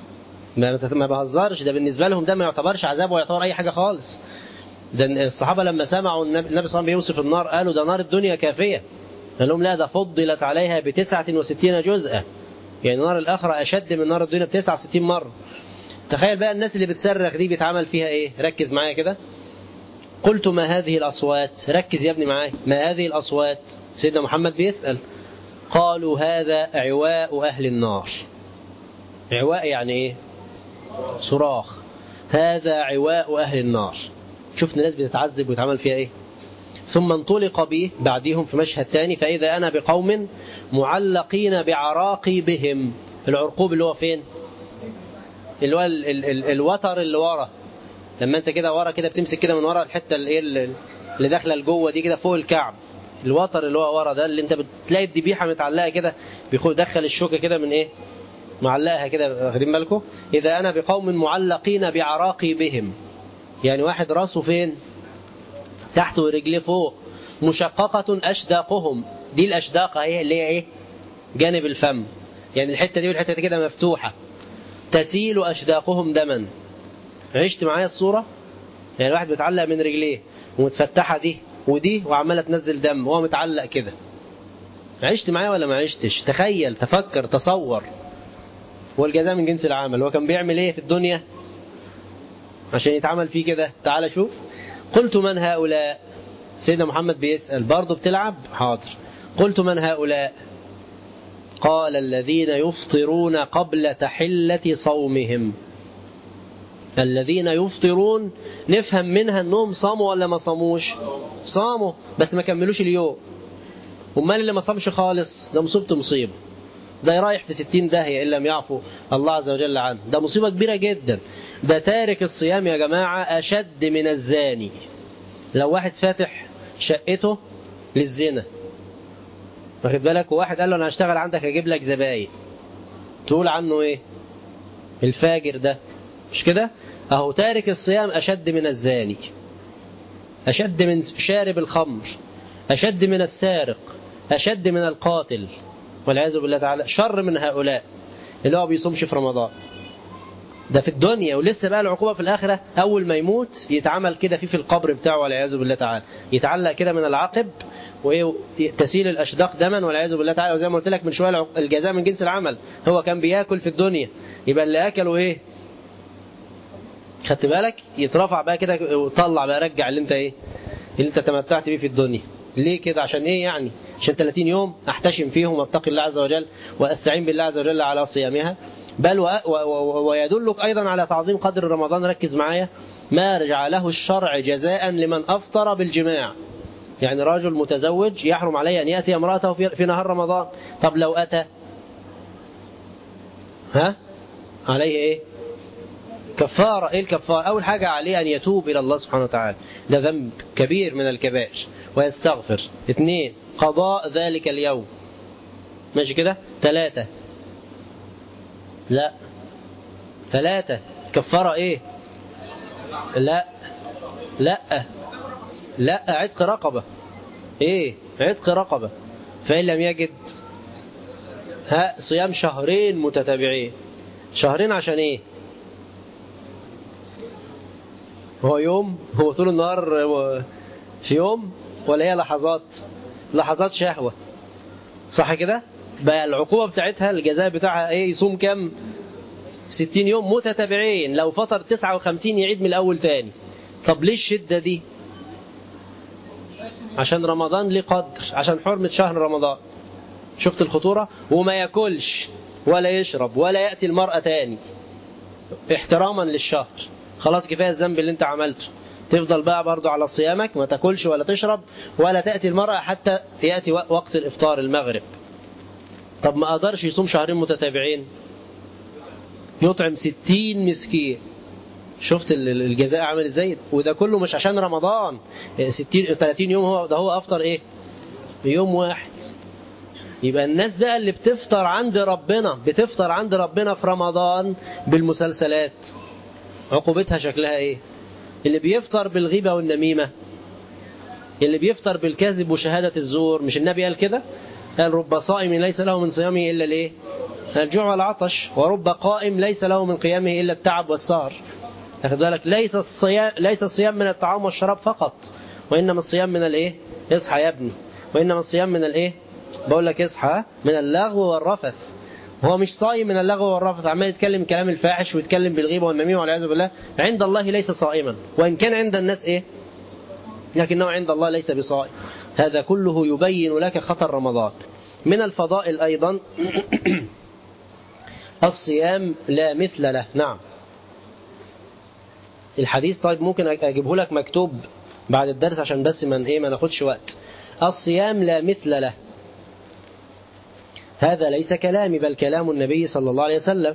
S4: ما بهزرش، ده بالنسبة لهم ده ما يعتبرش عذاب ولا يعتبر أي حاجة خالص. ده الصحابة لما سمعوا النبي صلى الله عليه وسلم بيوصف النار قالوا ده نار الدنيا كافية. قال لهم لا، ده فضلت عليها ب69 جزءا، يعني نار الآخرة أشد من نار الدنيا ب69 مرة. تخيل بقى الناس اللي بتصرخ دي بيتعمل فيها إيه؟ ركز معايا كده. قلت ما هذه الأصوات؟ ركز يا ابني معايا، ما هذه الأصوات؟ سيدنا محمد بيسأل. قالوا هذا عواء أهل النار. عواء يعني إيه؟ صراخ. هذا عواء أهل النار. شفنا ناس بتتعذب ويتعمل فيها إيه؟ ثم انطلق به بعدهم في مشهد تاني، فإذا أنا بقوم معلقين بعراقي بهم. العرقوب اللي هو فين؟ اللي هو الوتر اللي ورا، لما انت كده ورا كده بتمسك كده من ورا الحتة اللي داخله لجوه دي كده فوق الكعب، الوتر اللي هو ورا ده اللي انت بتلاقي الذبيحه متعلقه كده، دخل الشوكه كده من ايه؟ معلقها كده، واخدين بالكم؟ إذا أنا بقوم معلقين بعراقي بهم، يعني واحد راسه فين؟ تحت ورجليه فوق. مشققة أشداقهم، دي الأشداقة هي اللي هي إيه؟ جانب الفم، يعني الحتة دي والحتة دي كده مفتوحة. تسيل أشداقهم دما. عشت معايا الصورة؟ يعني الواحد بيتعلق من رجليه ومتفتحة دي ودي وعمالة تنزل دم وهو متعلق كده. عشت معايا ولا ما عشتش؟ تخيل، تفكر، تصور. والجزاء من جنس العمل. هو كان بيعمل ايه في الدنيا عشان يتعمل فيه كده؟ تعال شوف. قلت من هؤلاء؟ سيدنا محمد بيسأل برضه، بتلعب؟ حاضر. قلت من هؤلاء؟ قال الذين يفطرون قبل تحلة صومهم. الذين يفطرون نفهم منها انهم صاموا ولا ما صاموش؟ صاموا بس ما كملوش اليوم. ومال اللي ما صامش خالص ده مصيبة، ده رايح في 60 داهية إن لم يعفو الله عز وجل عنه. ده مصيبة كبيرة جدا. ده تارك الصيام يا جماعة أشد من الزاني. لو واحد فاتح شقته للزنا، واخد بالك، وواحد قال له أنا هشتغل عندك أجيب لك زباين، تقول عنه إيه؟ الفاجر ده، مش كده؟ أهو تارك الصيام أشد من الزاني، أشد من شارب الخمر، أشد من السارق، أشد من القاتل، والعياذ بالله تعالى. شر من هؤلاء اللي هو بيصومش في رمضان. ده في الدنيا، ولسه بقى العقوبة في الآخرة. أول ما يموت يتعمل كده في القبر بتاعه والعياذ بالله تعالى، يتعلق كده من العقب وتسيل الأشداق دما والعياذ بالله تعالى. وزي ما قلت لك من شوية الجزاء من جنس العمل. هو كان بياكل في الدنيا، يبقى اللي أكله إيه؟ خدت بالك؟ يترفع بقى كده وطلع بقى، رجع اللي انت إيه؟ اللي انت تمتعت بيه في الدنيا. ليه كده؟ عشان ايه يعني؟ عشان 30 يوم احتشم فيهم واتقي الله عز وجل واستعين بالله عز وجل على صيامها. بل ويدلك ايضا على تعظيم قدر رمضان. ركز معايا. ما جعله الشرع جزاء لمن افطر بالجماع. يعني رجل متزوج يحرم عليه ان ياتي امراته في نهار رمضان. طب لو اتى عليه ايه؟ كفارة. ايه الكفارة؟ اول حاجة عليه ان يتوب الى الله سبحانه وتعالى، ده ذنب كبير من الكبائر، ويستغفر. 2 قضاء ذلك اليوم، ماشي كده. 3 لا 3 كفارة ايه؟ لا عتق رقبة. ايه؟ عتق رقبة. فإن لم يجد صيام شهرين متتابعين. شهرين عشان ايه؟ هو يوم؟ هو طول النهار في يوم؟ ولا هي لحظات شهوة؟ صح كده؟ بقى العقوبة بتاعتها الجزاء بتاعها ايه؟ يصوم كم؟ 60 يوم متتابعين. لو فطر 59 يعيد من الأول تاني. طب ليه الشدة دي؟ عشان رمضان ليه قدر، عشان حرمة شهر رمضان. شفت الخطورة؟ وما ياكلش ولا يشرب ولا يأتي المرأة تاني احتراما للشهر. خلاص كفاية الذنب اللي انت عملته. تفضل بقى برضو على صيامك، ما تاكلش ولا تشرب ولا تأتي المرأة حتى يأتي وقت الإفطار المغرب. طب ما قدرش يصوم شهرين متتابعين؟ يطعم 60 مسكين. شفت الجزاء عامل ازاي؟ وده كله مش عشان رمضان 30 يوم، هو افطر ايه؟ يوم واحد. يبقى الناس بقى اللي بتفطر عند ربنا في رمضان بالمسلسلات، عقوبتها شكلها ايه؟ اللي بيفطر بالغيبة والنميمة، اللي بيفطر بالكذب وشهادة الزور، مش النبي قال كده؟ قال رب صائم ليس له من صيامه إلا الايه؟ الجوع والعطش، ورب قائم ليس له من قيامه إلا التعب والسهر. أخذ بالك؟ ليس الصيام من الطعام والشراب فقط، وإنما الصيام من الايه؟ اصحى يا ابني. وإنما الصيام من الايه؟ بقول لك اصحى، من اللغو والرفث. هو مش صايم من اللغو والرفث، عمال يتكلم كلام الفاحش ويتكلم بالغيبة والنميمة والعياذ بالله، عند الله ليس صائما، وإن كان عند الناس ايه؟ لكنه عند الله ليس بصائم. هذا كله يبين لك خطر رمضان. من الفضائل أيضا الصيام لا مثل له. نعم الحديث، طيب ممكن أجيبه لك مكتوب بعد الدرس عشان بس ما ناخدش وقت. الصيام لا مثل له، هذا ليس كلامي بل كلام النبي صلى الله عليه وسلم.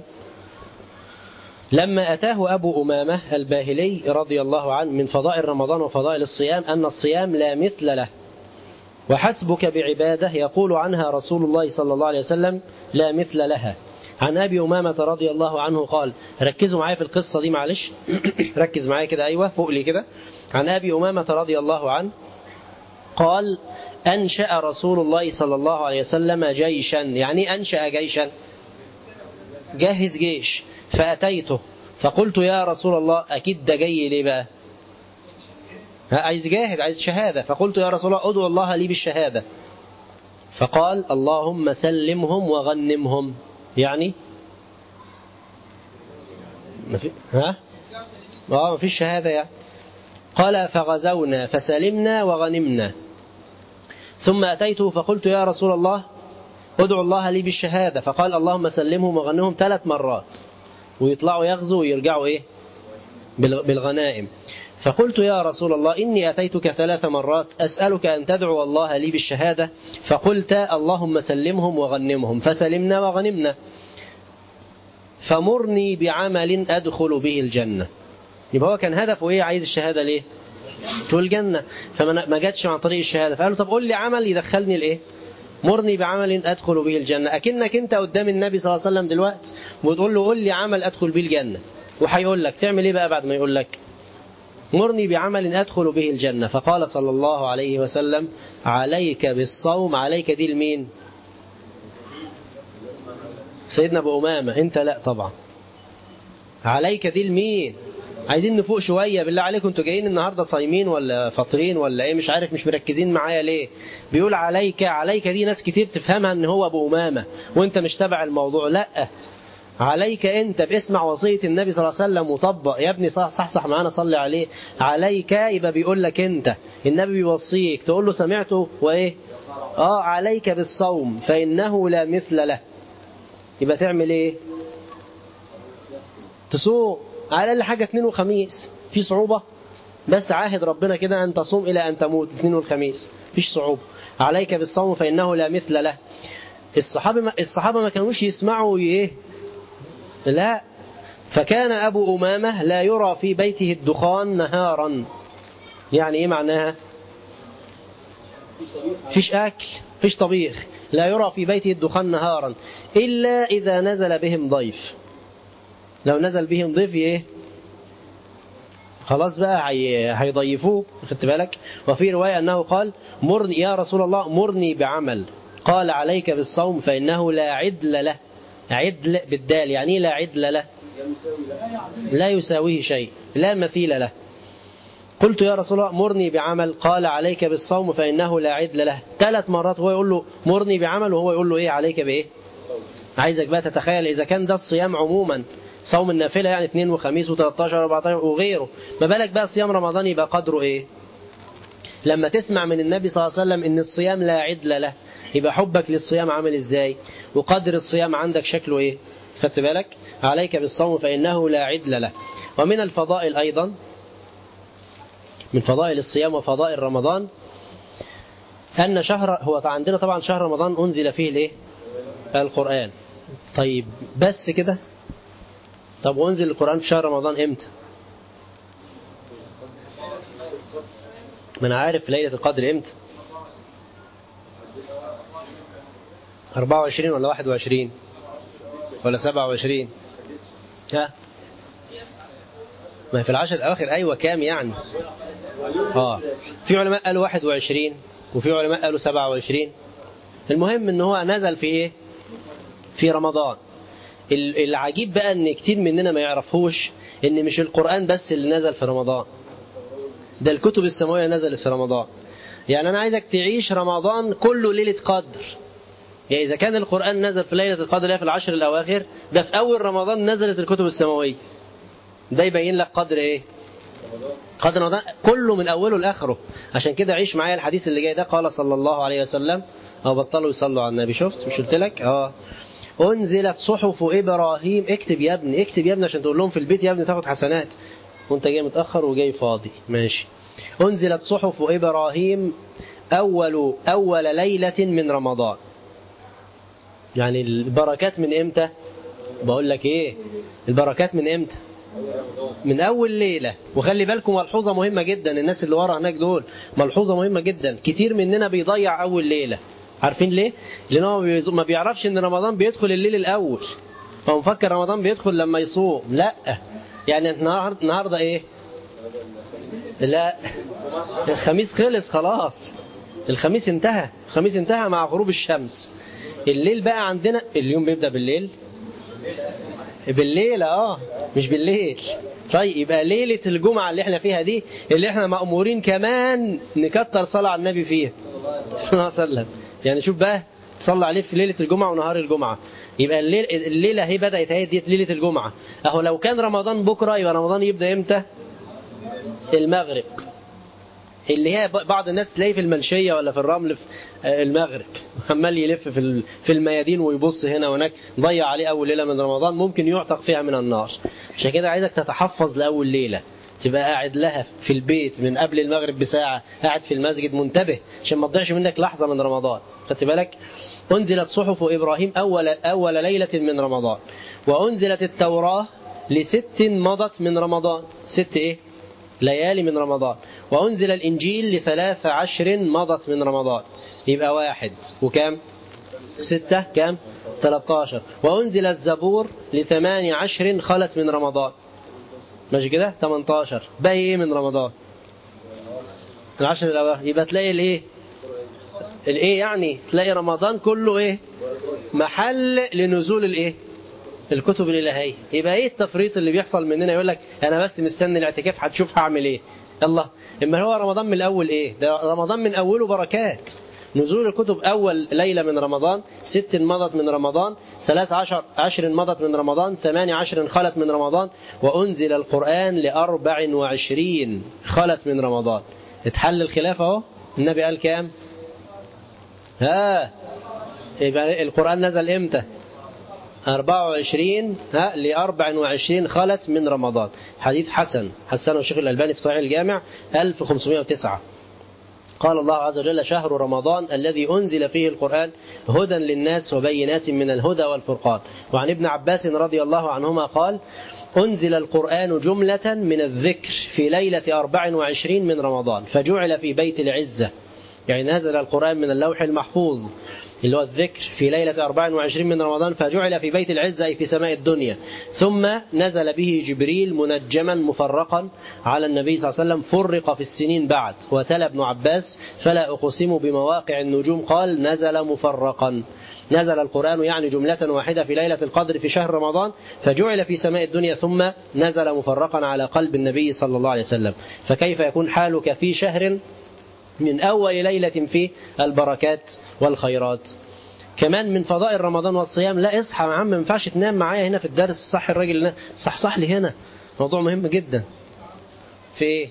S4: لما أتاه أبو أمامة الباهلي رضي الله عنه من فضائل رمضان وفضائل الصيام أن الصيام لا مثل له، وحسبك بعبادة يقول عنها رسول الله صلى الله عليه وسلم لا مثل لها. عن أبي أمامة رضي الله عنه قال، ركزوا معايا في القصة دي معلش ركز معايا كده، أيوة فوق لي كده. عن أبي أمامة رضي الله عنه قال أنشأ رسول الله صلى الله عليه وسلم جيشا. يعني أنشأ جيشا، جهز جيش. فأتيته فقلت يا رسول الله، أكيد ده جاي ليه بقى؟ عايز جاهد، عايز شهادة. فقلت يا رسول الله أدعو الله لي بالشهادة. فقال اللهم سلمهم وغنمهم. يعني ما فيش شهادة يعني. قال فغزونا فسلمنا وغنمنا. ثم أتيته فقلت يا رسول الله ادعو الله لي بالشهادة. فقال اللهم سلمهم وغنمهم 3 مرات، ويطلعوا يغزوا ويرجعوا إيه؟ بالغنائم. فقلت يا رسول الله إني أتيتك 3 مرات أسألك أن تدعو الله لي بالشهادة، فقلت اللهم سلمهم وغنمهم، فسلمنا وغنمنا، فمرني بعمل أدخل به الجنة. يبقى هو كان هدفه إيه؟ عايز الشهادة ليه؟ تقول الجنة، فما جاتش عن طريق الشهادة، فقال له طب قول لي عمل يدخلني الإيه؟ مرني بعمل أدخل به الجنة. أكنك أنت قدام النبي صلى الله عليه وسلم دلوقتي وتقول له قول لي عمل أدخل به الجنة، وهيقول لك تعمل إيه بقى بعد ما يقول لك؟ مرني بعمل أدخل به الجنة. فقال صلى الله عليه وسلم عليك بالصوم. عليك دي لمين؟ سيدنا أبو أمامة، أنت لا طبعا. عليك دي لمين؟ عايزين نفوق شوية بالله عليكم، انتوا جايين النهاردة صايمين ولا فاطرين ولا ايه؟ مش عارف، مش مركزين معايا ليه؟ بيقول عليك. عليك دي ناس كتير تفهمها ان هو أبو أمامة وانت مش تبع الموضوع. لا، عليك انت باسمع وصية النبي صلى الله عليه وسلم وطبق يا ابني، صح معانا، صلي عليه. عليك يبقى بيقول لك انت، النبي بيوصيك تقول له سمعته وايه؟ عليك بالصوم فإنه لا مثل له. يبقى تعمل ايه؟ تصوم على الأقل حاجة 2 وخميس. في صعوبة؟ بس عاهد ربنا كده أن تصوم إلى أن تموت 2 والخميس، فيش صعوبة. عليك بالصوم فإنه لا مثل له. الصحابة ما كانوش يسمعوا ايه؟ لا. فكان أبو أمامة لا يرى في بيته الدخان نهارا. يعني إيه معناها؟ فيش أكل، فيش طبيخ. لا يرى في بيته الدخان نهارا إلا إذا نزل بهم ضيف. لو نزل بهم ضيف إيه؟ خلاص بقى هيضيفوه. خدت بالك؟ وفي رواية أنه قال مرني يا رسول الله مرني بعمل. قال عليك بالصوم فإنه لا عدل له. عدل بالدال، يعني لا عدل له، لا يساويه شيء، لا مثيل له. قلت يا رسول الله مرني بعمل. قال عليك بالصوم فإنه لا عدل له. 3 مرات هو يقول له مرني بعمل وهو يقول له إيه؟ عليك بإيه؟ عايزك بقى تتخيل إذا كان ده الصيام عموما، صوم النافلة يعني 2 وخميس و13 و14 وغيره، ما بالك بقى صيام رمضان يبقى قدره إيه؟ لما تسمع من النبي صلى الله عليه وسلم إن الصيام لا عدل له، يبقى حبك للصيام عامل إزاي؟ وقدر الصيام عندك شكله إيه؟ خدت بالك؟ عليك بالصوم فإنه لا عدل له. ومن الفضائل أيضا، من فضائل الصيام وفضائل رمضان، أن هو عندنا طبعا شهر رمضان أنزل فيه الإيه؟ القرآن. طيب بس كده؟ طب وأنزل القرآن في شهر رمضان إمتى؟ ما أنا عارف ليلة القدر إمتى، 24 ولا 21 ولا 27؟ ها ما في العشر الأواخر. أيوة كام يعني؟ في علماء قالوا 21 وفي علماء قالوا 27. المهم إن هو نزل في إيه؟ في رمضان. العجيب بقى إن كتير مننا ما يعرفوش إن مش القرآن بس اللي نزل في رمضان، ده الكتب السماوية نزلت في رمضان. يعني أنا عايزك تعيش رمضان كله ليلة قدر. يعني إذا كان القرآن نزل في ليلة القدر في العشر الأواخر، ده في أول رمضان نزلت الكتب السماوية. ده يبين لك قدر إيه؟ قدر رمضان كله من أوله لآخره. عشان كده عيش معايا الحديث اللي جاي ده. قال صلى الله عليه وسلم، أو بطلوا يصلوا على النبي. شفت مش قلت لك؟ أنزلت صحف إبراهيم. اكتب يا ابني، اكتب يا ابني عشان تقول لهم في البيت يا ابني تاخد حسنات وانت جاي متأخر وجاي فاضي. ماشي. أنزلت صحف إبراهيم أول ليلة من رمضان. يعني البركات من إمتى؟ بقول لك إيه، البركات من إمتى؟ من أول ليلة. وخلي بالكم ملحوظة مهمة جدا، الناس اللي ورا هناك دول ملحوظة مهمة جدا. كتير مننا بيضيع أول ليلة. عارفين ليه؟ لأنه ما بيعرفش إن رمضان بيدخل الليل الأول، هو مفكر رمضان بيدخل لما يصوم. لا، يعني النهاردة إيه؟ لا، الخميس خلص خلاص، الخميس انتهى مع غروب الشمس. الليل بقى عندنا اليوم بيبدأ بالليل مش بالليل. طيب يبقى ليلة الجمعة اللي احنا فيها دي، اللي احنا مأمورين كمان نكتر صلاة على النبي فيها صلى الله عليه وسلم. يعني شوف بقى، تصلى عليه في ليلة الجمعة ونهار الجمعة. يبقى الليلة هي بدأت، هي دي ليلة الجمعة. اهو لو كان رمضان بكرة يبقى رمضان يبدأ امتى؟ المغرب. اللي هي بعض الناس تلاقيه في المنشية ولا في الرمل في المغرب عمال يلف في الميادين ويبص هنا وهناك، ضيع عليه أول ليلة من رمضان ممكن يعتق فيها من النار. عشان كده عايزك تتحفظ لأول ليلة، تبقى قاعد لها في البيت من قبل المغرب بساعة، قاعد في المسجد منتبه عشان ما تضيعش منك لحظة من رمضان. خدت بالك؟ أنزلت صحف إبراهيم أول ليلة من رمضان. وأنزلت التوراة ل6 مضت من رمضان. 6 إيه؟ ليالي من رمضان. وأنزل الإنجيل ل13 مضت من رمضان. يبقى 1 وكام؟ 6 كام؟ 13. وأنزل الزبور ل18 خلت من رمضان. ماشي كده؟ 18. باقي إيه من رمضان؟ العشر الأواخر. يبقى تلاقي الإيه يعني؟ تلاقي رمضان كله إيه؟ محل لنزول الإيه؟ الكتب الإلهية. يبقى إيه التفريط اللي بيحصل مننا؟ يقول لك أنا بس مستني الاعتكاف هتشوف هعمل إيه. الله، إما هو رمضان من الأول إيه؟ ده رمضان من أوله بركات. نزول الكتب أول ليلة من رمضان، 6 مضت من رمضان، 13 مضت من رمضان، 18 خلت من رمضان. وأنزل القرآن ل24 خلت من رمضان. اتحل الخلاف أهو. النبي قال كام؟ يبقى القرآن نزل إمتى؟ 24 ل24 خلت من رمضان. حديث حسنه الشيخ الألباني في صحيح الجامع 1509. قال الله عز وجل: شهر رمضان الذي أنزل فيه القرآن هدى للناس وبينات من الهدى والفرقان. وعن ابن عباس رضي الله عنهما قال: أنزل القرآن جملة من الذكر في ليلة 24 من رمضان فجعل في بيت العزة. يعني نزل القرآن من اللوح المحفوظ اللي هو الذكر في ليلة 24 من رمضان فجعل في بيت العزة أي في سماء الدنيا. ثم نزل به جبريل منجما مفرقا على النبي صلى الله عليه وسلم فرق في السنين بعد. وتلا ابن عباس: فلا أقسم بمواقع النجوم قال نزل مفرقا. نزل القرآن يعني جملة واحدة في ليلة القدر في شهر رمضان فجعل في سماء الدنيا ثم نزل مفرقا على قلب النبي صلى الله عليه وسلم. فكيف يكون حالك في شهر من أول ليلة فيه البركات والخيرات؟ كمان من فضائل رمضان والصيام. لا اصحى يا عم، ما ينفعش تنام معايا هنا في الدرس. صح الراجل صح لي هنا، موضوع مهم جدا. في ايه؟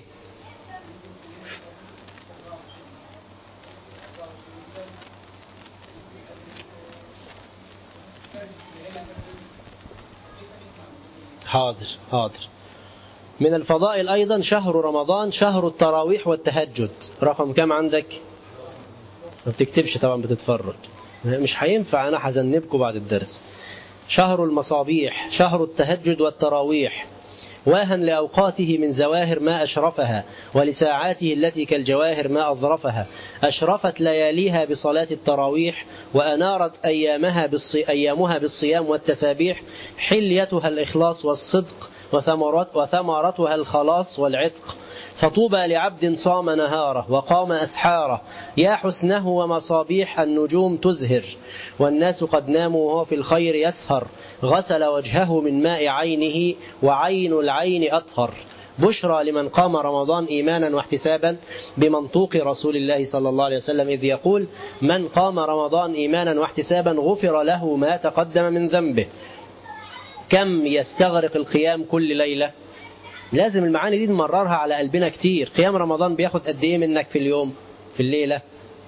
S4: حاضر. من الفضائل أيضا شهر رمضان شهر التراويح والتهجد. رقم كام عندك؟ ما بتكتبش طبعا، بتتفرج. مش هينفع، أنا هذنبكم بعد الدرس. شهر المصابيح، شهر التهجد والتراويح. واها لأوقاته من زواهر ما أشرفها، ولساعاته التي كالجواهر ما أظرفها. أشرفت لياليها بصلاة التراويح، وأنارت أيامها بالصيام والتسابيح. حليتها الإخلاص والصدق، وثمرتها الخلاص والعتق. فطوبى لعبد صام نهاره وقام أسحاره، يا حسنه ومصابيح النجوم تزهر. والناس قد ناموا وهو في الخير يسهر، غسل وجهه من ماء عينه وعين العين أطهر. بشرى لمن قام رمضان إيمانا واحتسابا، بمنطوق رسول الله صلى الله عليه وسلم إذ يقول: من قام رمضان إيمانا واحتسابا غفر له ما تقدم من ذنبه. كم يستغرق القيام كل ليلة؟ لازم المعاني دي نمررها على قلبنا كتير. قيام رمضان بياخد قد ايه منك في اليوم، في الليلة؟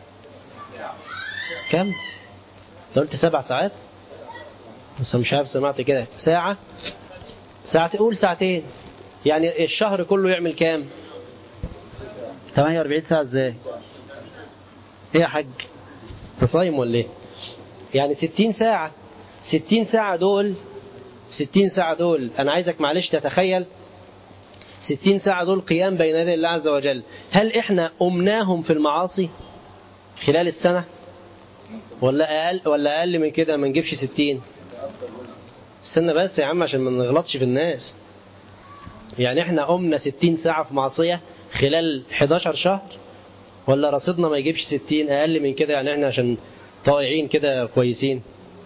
S4: كم؟ قلت 7 ساعات؟ بس مش عارف سمعت كده. ساعة؟ قول ساعتين. يعني الشهر كله يعمل كام؟ 48 ساعة. ازاي؟ ايه يا حاج؟ تصايم ولا ايه؟ يعني 60 ساعة. 60 ساعة دول أنا عايزك معلش تتخيل 60 ساعة دول قيام بين يدي الله عز وجل. هل إحنا أمناهم في المعاصي خلال السنة ولا أقل من كده؟ ما نجيبش 60. استنى بس يا عم عشان ما نغلطش في الناس. يعني إحنا أمنا 60 ساعة في معصية خلال 11 شهر، ولا رصيدنا ما يجيبش 60 أقل من كده؟ يعني إحنا عشان طائعين كده كويسين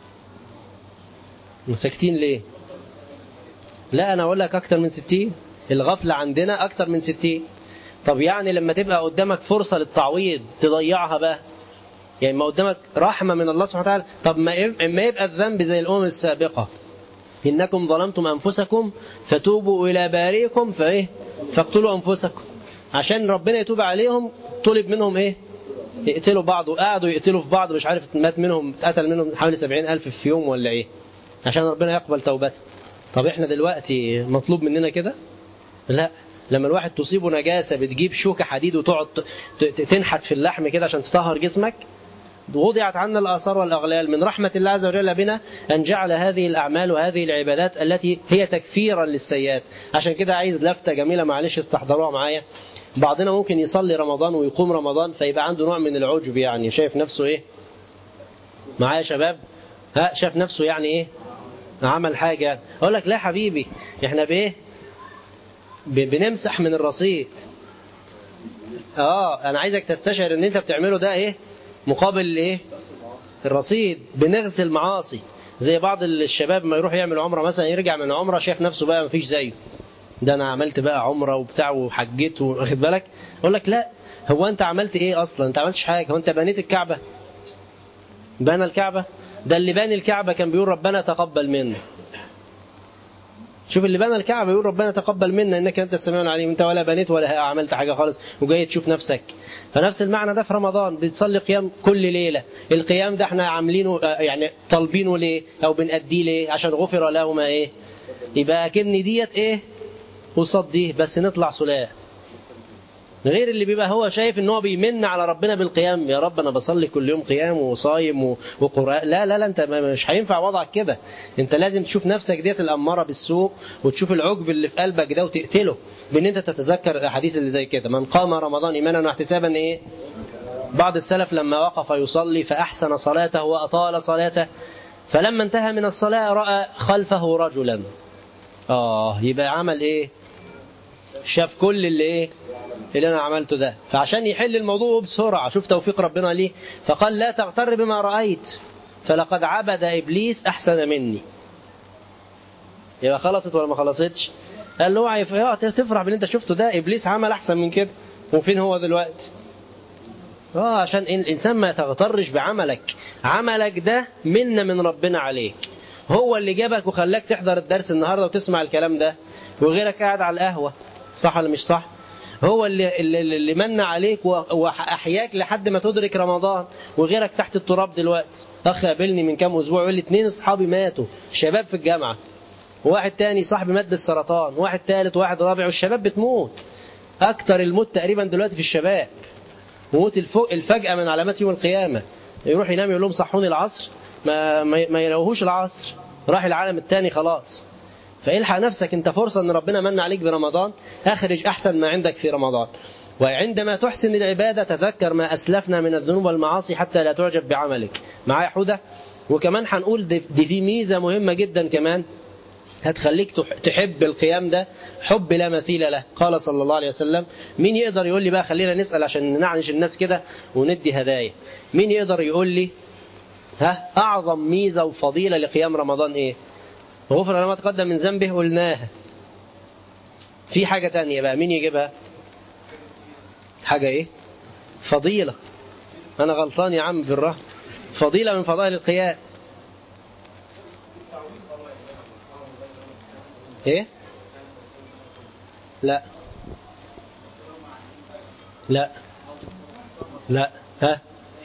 S4: مساكتين ليه؟ لا أنا أقول لك أكتر من 60. الغفلة عندنا أكتر من 60. طب يعني لما تبقى قدامك فرصة للتعويض تضيعها بقى؟ يعني ما قدامك رحمة من الله سبحانه وتعالى. طب ما يبقى الذنب زي الأمم السابقة: إنكم ظلمتم أنفسكم فتوبوا إلى بارئكم فاقتلوا أنفسكم. عشان ربنا يتوب عليهم طلب منهم يقتلوا بعض، وقعدوا يقتلوا في بعض. مش عارف اتقتل منهم حوالي 70,000 في يوم ولا ايه، عشان ربنا يقبل توبته. طب احنا دلوقتي مطلوب مننا كده؟ لا. لما الواحد تصيبه نجاسة بتجيب شوكة حديد وتقعد تنحت في اللحم كده عشان تطهر جسمك. وضعت عنا الآثار والأغلال. من رحمة الله عز وجل بنا أن جعل هذه الأعمال وهذه العبادات التي هي تكفيرا للسيئات. عشان كده عايز لفتة جميلة معلش استحضروها معايا. بعضنا ممكن يصلي رمضان ويقوم رمضان فيبقى عنده نوع من العجب، يعني شايف نفسه معايا يا شباب؟ شايف نفسه يعني عمل حاجة. أقول لك لا حبيبي، احنا بنمسح من الرصيد. أنا عايزك تستشعر ان انت بتعمله ده مقابل الرصيد. بنغسل معاصي. زي بعض الشباب ما يروح يعمل عمرة مثلا، يرجع من عمرة شايف نفسه بقى مفيش زيه، ده انا عملت بقى عمرة وبتاع وحجيت واخد بالك. اقول لك لا، هو انت عملت اصلا؟ انت عملتش حاجة. هو انت بنيت الكعبة؟ بنى الكعبة؟ ده اللي باني الكعبة كان بيقول ربنا تقبل منا. شوف اللي بنى الكعبة بيقول ربنا تقبل منا انك انت السميع العليم. انت ولا بنيت ولا عملت حاجة خالص وجاي تشوف نفسك. فنفس المعنى ده في رمضان. بتصلي قيام كل ليلة. القيام ده احنا عاملينه يعني طالبينه ليه او بنأديه ليه؟ عشان غفر له ما يبقى كن ديت قصاد دي بس نطلع سلاح. غير اللي بيبقى هو شايف ان هو بيمن على ربنا بالقيام: يا رب انا بصلي كل يوم قيام وصايم وقرآن. لا لا لا، انت مش هينفع وضعك كده. انت لازم تشوف نفسك ديت الأمارة بالسوء، وتشوف العجب اللي في قلبك ده وتقتله بان انت تتذكر الاحاديث اللي زي كده: من قام رمضان ايمانا واحتسابا. بعض السلف لما وقف يصلي فأحسن صلاته وأطال صلاته، فلما انتهى من الصلاة رأى خلفه رجلا. يبقى عمل شاف كل اللي أنا عملته ده. فعشان يحل الموضوع بسرعة، شوف توفيق ربنا ليه، فقال: لا تغتر بما رأيت فلقد عبد إبليس أحسن مني. يبقى خلصت ولا ما خلصتش؟ قال له تفرح باللي انت شفته ده، إبليس عمل أحسن من كده. وفين هو دلوقتي؟ عشان الإنسان ما تغترش بعملك. عملك ده منة من ربنا عليك. هو اللي جابك وخلاك تحضر الدرس النهاردة وتسمع الكلام ده، وغيرك قاعد على القهوة. صح ولا مش صح؟ هو اللي من عليك وأحياك لحد ما تدرك رمضان، وغيرك تحت التراب دلوقتي. أخ قابلني من كام أسبوع يقول لي 2 أصحابي ماتوا، شباب في الجامعة، وواحد تاني صاحبي مات بالسرطان، واحد ثالث وواحد رابع، والشباب بتموت. أكتر الموت تقريبا دلوقتي في الشباب. موت الفجأة من علامات يوم القيامة. يروح ينام يقول لهم صحوني العصر، ما يلاقوهوش العصر، راح العالم الثاني خلاص. فإلحق نفسك، أنت فرصة أن ربنا من عليك برمضان، أخرج أحسن ما عندك في رمضان. وعندما تحسن العبادة تذكر ما أسلفنا من الذنوب والمعاصي حتى لا تعجب بعملك. معايا حودة؟ وكمان هنقول دي في ميزة مهمة جدا كمان هتخليك تحب القيام ده حب لا مثيل له. قال صلى الله عليه وسلم، مين يقدر يقول لي بقى، خلينا نسأل عشان نعنش الناس كده وندي هدايا، مين يقدر يقول لي أعظم ميزة وفضيلة لقيام رمضان إيه؟ غفر له ما تقدم من ذنبه، قلناها. في حاجة تانية بقى، مين يجيبها؟ حاجة إيه؟ فضيلة. أنا غلطان يا عم بالرحمة، فضيلة من فضائل القيام. إيه؟ لا لا لا. ها؟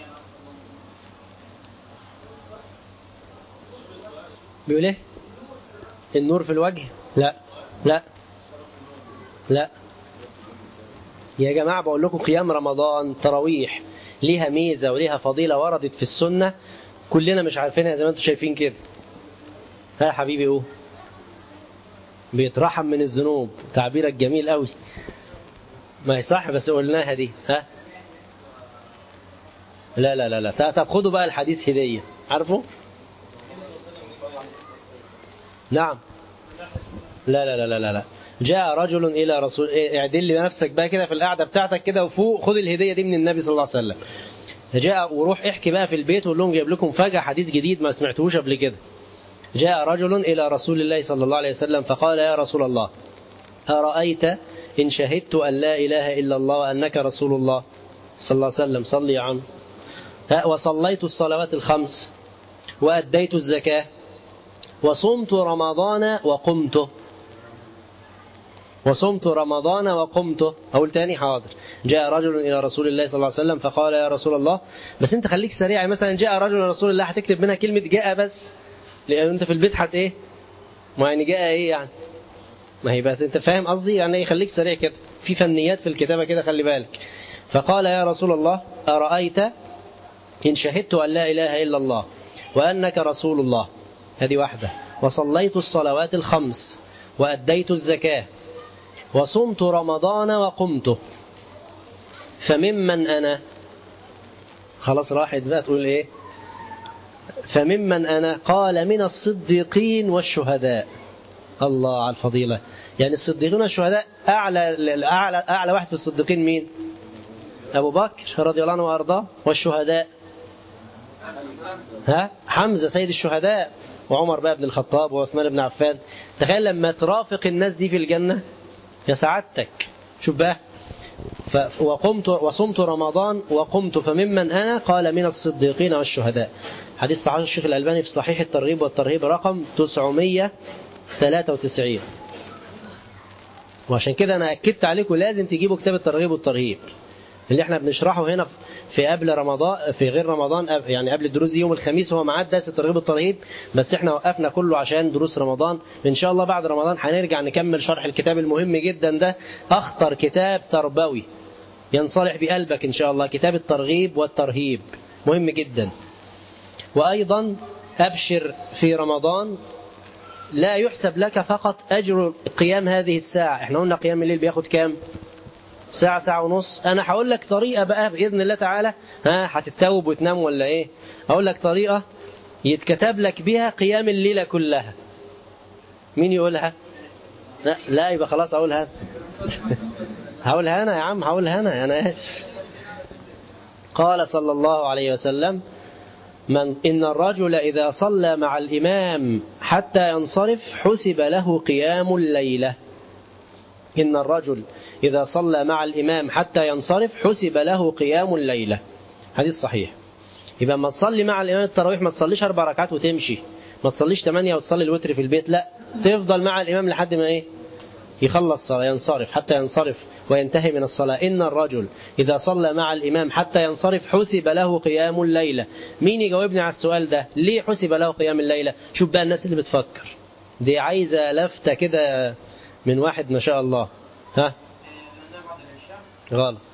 S4: بيقول إيه؟ النور في الوجه؟ لا لا لا يا جماعة، بقول لكم قيام رمضان تراويح ليها ميزة وليها فضيلة وردت في السنة كلنا مش عارفينها زي ما انتم شايفين كده. ها حبيبي، هو بيترحم من الذنوب، تعبيرك جميل قوي، ما هي صح بس قلناها دي. ها؟ لا لا لا لا. طب خدوا بقى الحديث هدية، عارفه؟ نعم. لا لا لا لا لا. جاء رجل إلى رسول، اعدل لي نفسك بقى كده في القعدة بتاعتك كده وفوق، خد الهدية دي من النبي صلى الله عليه وسلم. جاء، وروح احكي بقى في البيت وقول لهم جايب لكم فجأة حديث جديد ما سمعتوش قبل كده. جاء رجل إلى رسول الله صلى الله عليه وسلم فقال: يا رسول الله، أرأيت إن شهدت أن لا إله إلا الله وأنك رسول الله صلى الله عليه وسلم، صلي يا عم، وصليت الصلوات الخمس وأديت الزكاة وصمت رمضان وقمت. وصمت رمضان وقمت. أقول تاني؟ حاضر. جاء رجل إلى رسول الله صلى الله عليه وسلم فقال: يا رسول الله، بس أنت خليك سريع، مثلا جاء رجل إلى رسول الله هتكتب منها كلمة جاء بس، لأن أنت في البيت إيه؟ ما يعني جاء إيه يعني؟ ما هي بقى أنت فاهم قصدي يعني إيه؟ خليك سريع كده، في فنيات في الكتابة كده، خلي بالك. فقال: يا رسول الله، أرأيت إن شهدت أن لا إله إلا الله وأنك رسول الله، هذه واحدة، وصليت الصلوات الخمس وأديت الزكاة وصمت رمضان وقمت، فممن أنا؟ خلاص راحت بقى تقول إيه؟ فممن أنا؟ قال: من الصديقين والشهداء. الله على الفضيلة، يعني الصديقين والشهداء أعلى واحد في الصديقين مين؟ أبو بكر رضي الله عنه وأرضاه. والشهداء؟ ها؟ حمزة سيد الشهداء، وعمر بقى بن الخطاب وعثمان بن عفان. تخيل لما ترافق الناس دي في الجنة يا سعادتك. شوف بقى، وقمت وصمت رمضان وقمت، فممن أنا؟ قال: من الصديقين والشهداء. حديث صحيح الشيخ الألباني في صحيح الترغيب والترهيب رقم 993. وعشان كده أنا أكدت عليكم لازم تجيبوا كتاب الترغيب والترهيب اللي احنا بنشرحه هنا في قبل رمضان، في غير رمضان، يعني قبل الدروس يوم الخميس هو ميعاد درس الترغيب والترهيب، بس احنا وقفنا كله عشان دروس رمضان. ان شاء الله بعد رمضان هنرجع نكمل شرح الكتاب المهم جدا ده، اخطر كتاب تربوي ينصلح بقلبك ان شاء الله، كتاب الترغيب والترهيب، مهم جدا. وايضا ابشر في رمضان لا يحسب لك فقط اجر قيام هذه الساعة. احنا قلنا قيام الليل بياخد كام؟ ساعة، ساعة ونص. أنا هقول لك طريقة بقى بإذن الله تعالى، هتتوب وتنام ولا إيه؟ هقول لك طريقة يتكتب لك بها قيام الليلة كلها. مين يقولها؟ لا يبقى خلاص أقولها. هقولها أنا يا عم، هقولها أنا آسف. قال صلى الله عليه وسلم: إن الرجل إذا صلى مع الإمام حتى ينصرف حسب له قيام الليلة. إن الرجل إذا صلى مع الإمام حتى ينصرف حسب له قيام الليلة. حديث صحيح. يبقى ما تصلي مع الإمام التراويح ما تصليش 4 ركعات وتمشي، ما تصليش 8 وتصلي الوتر في البيت، لا، تفضل مع الإمام لحد ما إيه؟ يخلص صلاة، ينصرف، حتى ينصرف وينتهي من الصلاة. إن الرجل إذا صلى مع الإمام حتى ينصرف حسب له قيام الليلة. مين يجاوبني على السؤال ده؟ ليه حسب له قيام الليلة؟ شوف بقى الناس اللي بتفكر دي عايزة لفتة كده من واحد ما شاء الله. ها؟ غلط،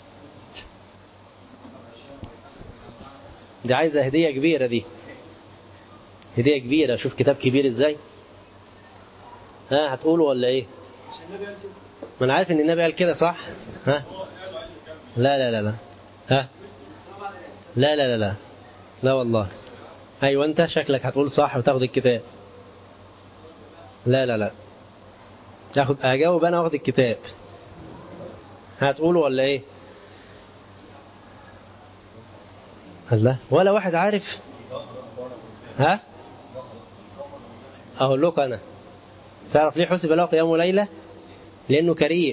S4: دي عايزة هدية كبيرة، دي هدية كبيرة. شوف كتاب كبير ازاي. ها هتقولوا ولا ايه؟ ما انا عارف ان النبي قال كده صح. ها لا لا لا لا. ها لا لا لا لا لا والله. ايوه انت شكلك هتقول صح وتاخد الكتاب. لا لا لا اجاوب انا واخد الكتاب. هتقولوا ولا ايه؟ الله ولا واحد عارف. ها اقول لك انا. تعرف ليه حسب له قيام ليلة؟ لانه كريم.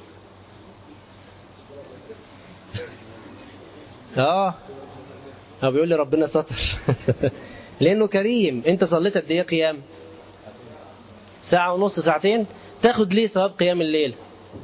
S4: هو بيقول لي ربنا ستر. لانه كريم. انت صليت قد ايه قيام؟ ساعة ونص ساعتين. تاخد ليه ثواب قيام الليل؟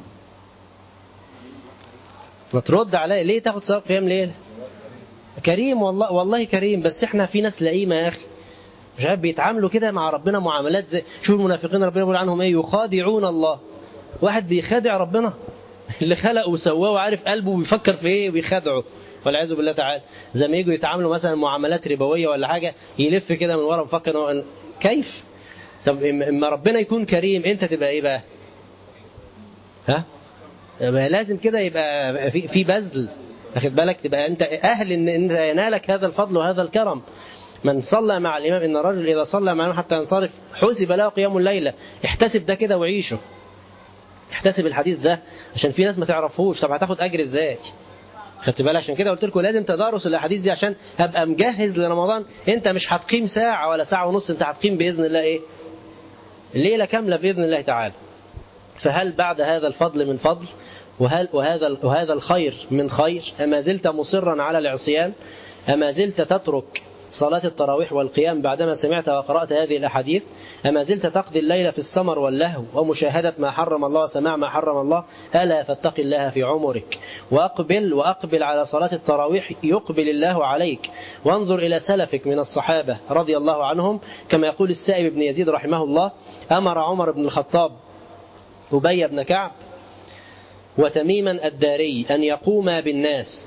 S4: ما ترد علي ليه تاخد ثواب قيام ليل؟ كريم والله والله كريم. بس احنا في ناس لئيمه يا اخي مش عارف بيتعاملوا كده مع ربنا معاملات زي شوف المنافقين ربنا بيقول عنهم ايه؟ يخادعون الله. واحد بيخادع ربنا اللي خلقه وسواه وعارف قلبه بيفكر في ايه وبيخادعه والعياذ بالله تعالى. زي ما يجوا يتعاملوا مثلا معاملات ربويه ولا حاجه يلف كده من ورا مفكر كيف. طب اما ربنا يكون كريم انت تبقى ايه بقى؟ ها لازم كده يبقى في بذل. واخد بالك تبقى انت اهل ان ينالك هذا الفضل وهذا الكرم. من صلى مع الامام ان الرجل اذا صلى مع الامام حتى ينصرف حسب له قيام الليله. احتسب ده كده وعيشه. احتسب الحديث ده عشان في ناس ما تعرفوش. طب هتاخد اجر ازاي؟ خدت بالك عشان كده قلت لكم لازم تدارس الاحاديث دي عشان هبقى مجهز لرمضان. انت مش هتقيم ساعه ولا ساعه ونص. انت هتقيم باذن الله ايه؟ ليله كامله باذن الله تعالى. فهل بعد هذا الفضل من فضل وهذا الخير من خير أما زلت مصرا على العصيان؟ أما زلت تترك صلاة التراويح والقيام بعدما سمعت وقرأت هذه الأحاديث؟ أما زلت تقضي الليل في السمر واللهو ومشاهدة ما حرم الله وسماع ما حرم الله؟ ألا فاتق الله في عمرك وأقبل على صلاة التراويح يقبل الله عليك. وانظر إلى سلفك من الصحابة رضي الله عنهم كما يقول السائب بن يزيد رحمه الله أمر عمر بن الخطاب أبي بن كعب وتميما الداري أن يقوما بالناس.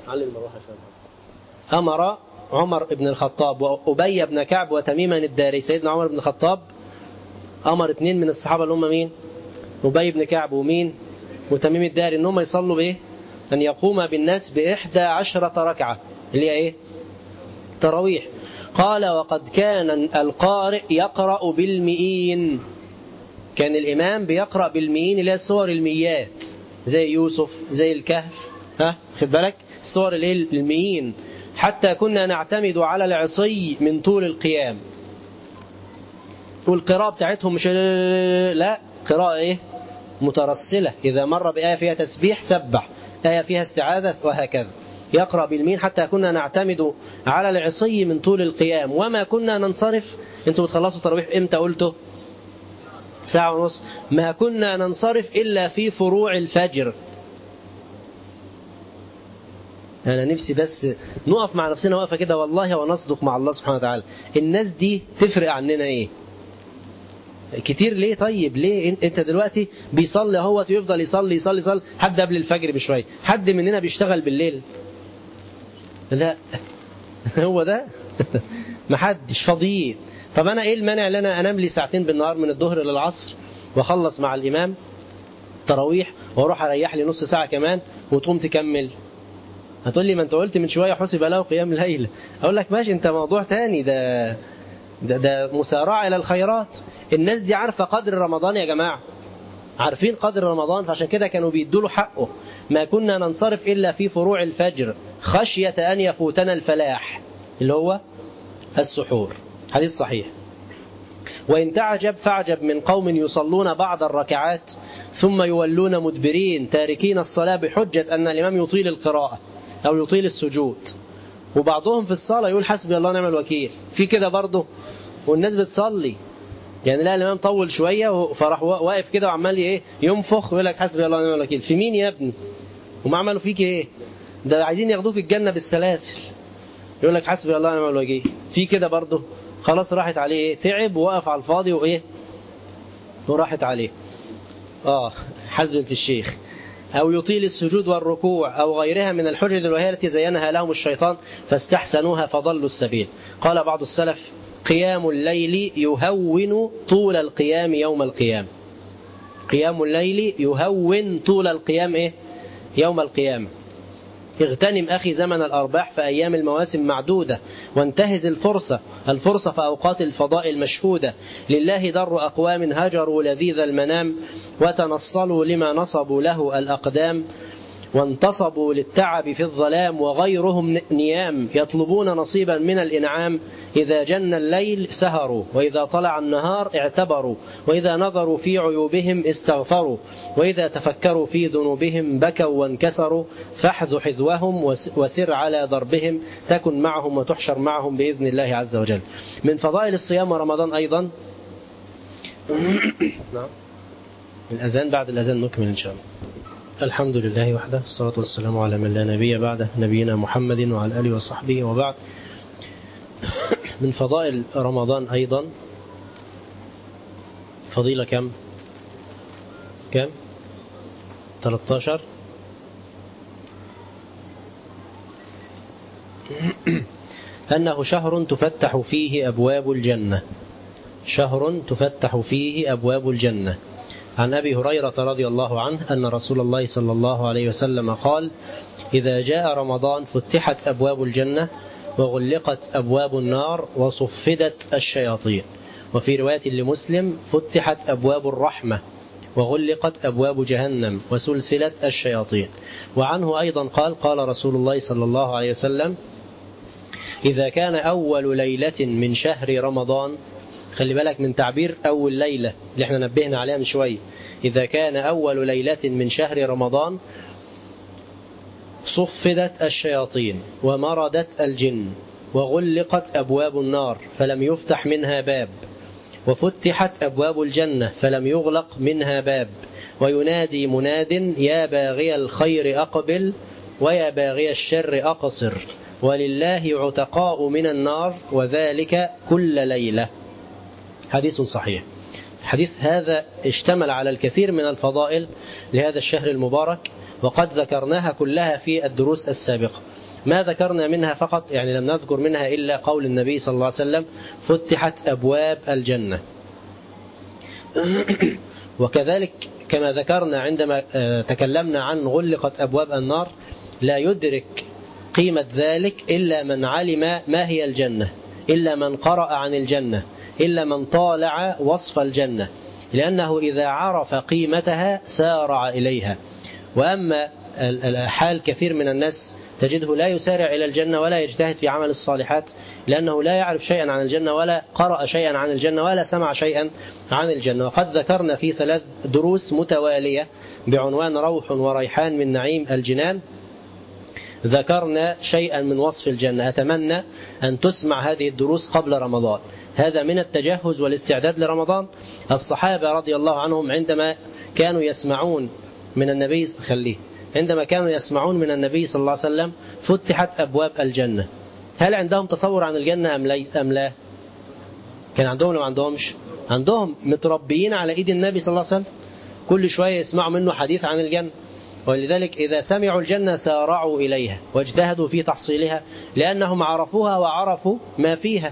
S4: أمر عمر بن الخطاب وأبي بن كعب وتميما الداري. سيدنا عمر بن الخطاب أمر اثنين من الصحابة اللي هم مين؟ أبي بن كعب ومين؟ وتميم الداري أنهم يصلوا بإيه؟ أن يقوما بالناس ب11 ركعة اللي هي إيه؟ تراويح. قال وقد كان القارئ يقرأ بالمئين. كان الإمام بيقرأ بالمئين اللي هي الصور المئات زي يوسف زي الكهف. خد بالك الصور المئين. حتى كنا نعتمد على العصي من طول القيام. والقراءة بتاعتهم مش لا قراءة ايه؟ مترسلة. إذا مر بآية فيها تسبيح سبح، آية فيها استعاذة وهكذا. يقرأ بالمئين حتى كنا نعتمد على العصي من طول القيام. وما كنا ننصرف. انتوا بتخلصوا تراويح امتى قلتوا؟ ساعة ونص. ما كنا ننصرف إلا في فروع الفجر. أنا نفسي بس نقف مع نفسنا وقفة كده والله ونصدق مع الله سبحانه وتعالى. الناس دي تفرق عننا إيه؟ كتير ليه؟ طيب ليه أنت دلوقتي بيصلي اهوت ويفضل يصلي يصلي يصلي حد قبل الفجر بشوية؟ حد مننا بيشتغل بالليل؟ لا هو ده محدش فاضيين. طب أنا إيه المانع لنا أنام لي ساعتين بالنهار من الظهر للعصر وأخلص مع الإمام تراويح وأروح أريح لي نص ساعة كمان وتقوم تكمل؟ هتقول لي ما أنت قلت من شوية حسب له قيام ليلة. أقول لك ماشي أنت موضوع تاني. ده مسارعة إلى الخيرات. الناس دي عارفة قدر رمضان يا جماعة. عارفين قدر رمضان فعشان كده كانوا بيدوا له حقه. ما كنا ننصرف إلا في فروع الفجر خشية أن يفوتنا الفلاح اللي هو السحور. حديث صحيح. وإن تعجب فاعجب من قوم يصلون بعض الركعات ثم يولون مدبرين تاركين الصلاة بحجة أن الإمام يطيل القراءة أو يطيل السجود. وبعضهم في الصلاة يقول حسبي الله ونعم الوكيل. في كده برضه والناس بتصلي يعني لا الإمام طول شوية فراح واقف كده وعمال ايه ينفخ ويقول لك حسبي الله ونعم الوكيل. في مين يا ابني؟ وما عملوا فيك ايه؟ ده عايزين ياخدوك الجنة بالسلاسل. يقول لك حسبي الله ونعم الوكيل. في كده برضه خلاص راحت عليه ايه؟ تعب ووقف على الفاضي وايه وراحت عليه. حزب في الشيخ. أو يطيل السجود والركوع أو غيرها من الحجج الوهية التي زينها لهم الشيطان فاستحسنوها فضلوا السبيل. قال بعض السلف قيام الليل يهون طول القيام يوم القيامة. قيام الليل يهون طول القيام يوم القيامة. اغتنم أخي زمن الأرباح فأيام المواسم معدودة، وانتهز الفرصة في أوقات الفضاء المشهودة. لله در أقوام هجروا لذيذ المنام، وتنصلوا لما نصبوا له الأقدام، وانتصبوا للتعب في الظلام، وغيرهم نيام يطلبون نصيبا من الإنعام. إذا جن الليل سهروا، وإذا طلع النهار اعتبروا، وإذا نظروا في عيوبهم استغفروا، وإذا تفكروا في ذنوبهم بكوا وانكسروا. فاحذ حذوهم وسر على دربهم، تكن معهم وتحشر معهم بإذن الله عز وجل. من فضائل الصيام ورمضان أيضا الأذان، بعد الأذان نكمل إن شاء الله. الحمد لله وحده، الصلاة والسلام على من لا نبي بعده، نبينا محمد وعلى آله وصحبه، وبعد. من فضائل رمضان أيضا فضيلة كم 13 أنه شهر تفتح فيه أبواب الجنة. شهر تفتح فيه أبواب الجنة. عن أبي هريرة رضي الله عنه أن رسول الله صلى الله عليه وسلم قال: إذا جاء رمضان فتحت أبواب الجنة، وغلقت أبواب النار، وصفدت الشياطين. وفي رواية لمسلم: فتحت أبواب الرحمة، وغلقت أبواب جهنم، وسلسلت الشياطين. وعنه أيضا قال: قال رسول الله صلى الله عليه وسلم: إذا كان أول ليلة من شهر رمضان، خلي بالك من تعبير أول ليلة اللي احنا نبهنا عليها من شوية، إذا كان أول ليلة من شهر رمضان صفدت الشياطين، ومردت الجن، وغلقت أبواب النار فلم يفتح منها باب، وفتحت أبواب الجنة فلم يغلق منها باب، وينادي مناد: يا باغي الخير أقبل، ويا باغي الشر أقصر، ولله عتقاء من النار، وذلك كل ليلة. حديث صحيح. الحديث هذا اشتمل على الكثير من الفضائل لهذا الشهر المبارك، وقد ذكرناها كلها في الدروس السابقة. ما ذكرنا منها فقط، يعني لم نذكر منها إلا قول النبي صلى الله عليه وسلم: فتحت أبواب الجنة. وكذلك كما ذكرنا عندما تكلمنا عن غلقت أبواب النار، لا يدرك قيمة ذلك إلا من علم ما هي الجنة، إلا من قرأ عن الجنة، إلا من طالع وصف الجنة، لأنه إذا عرف قيمتها سارع إليها. وأما حال كثير من الناس تجده لا يسارع إلى الجنة ولا يجتهد في عمل الصالحات، لأنه لا يعرف شيئا عن الجنة، ولا قرأ شيئا عن الجنة، ولا سمع شيئا عن الجنة. وقد ذكرنا في 3 دروس متوالية بعنوان روح وريحان من نعيم الجنان، ذكرنا شيئا من وصف الجنة. أتمنى أن تسمع هذه الدروس قبل رمضان، هذا من التجهز والاستعداد لرمضان. الصحابة رضي الله عنهم عندما كانوا يسمعون من النبي صلى الله عليه وسلم فتحت أبواب الجنة، هل عندهم تصور عن الجنة أم لا؟ كان عندهم ولا ما عندهمش؟ عندهم، متربيين على إيد النبي صلى الله عليه وسلم، كل شوية يسمعوا منه حديث عن الجنة، ولذلك إذا سمعوا الجنة سارعوا إليها واجتهدوا في تحصيلها، لأنهم عرفوها وعرفوا ما فيها.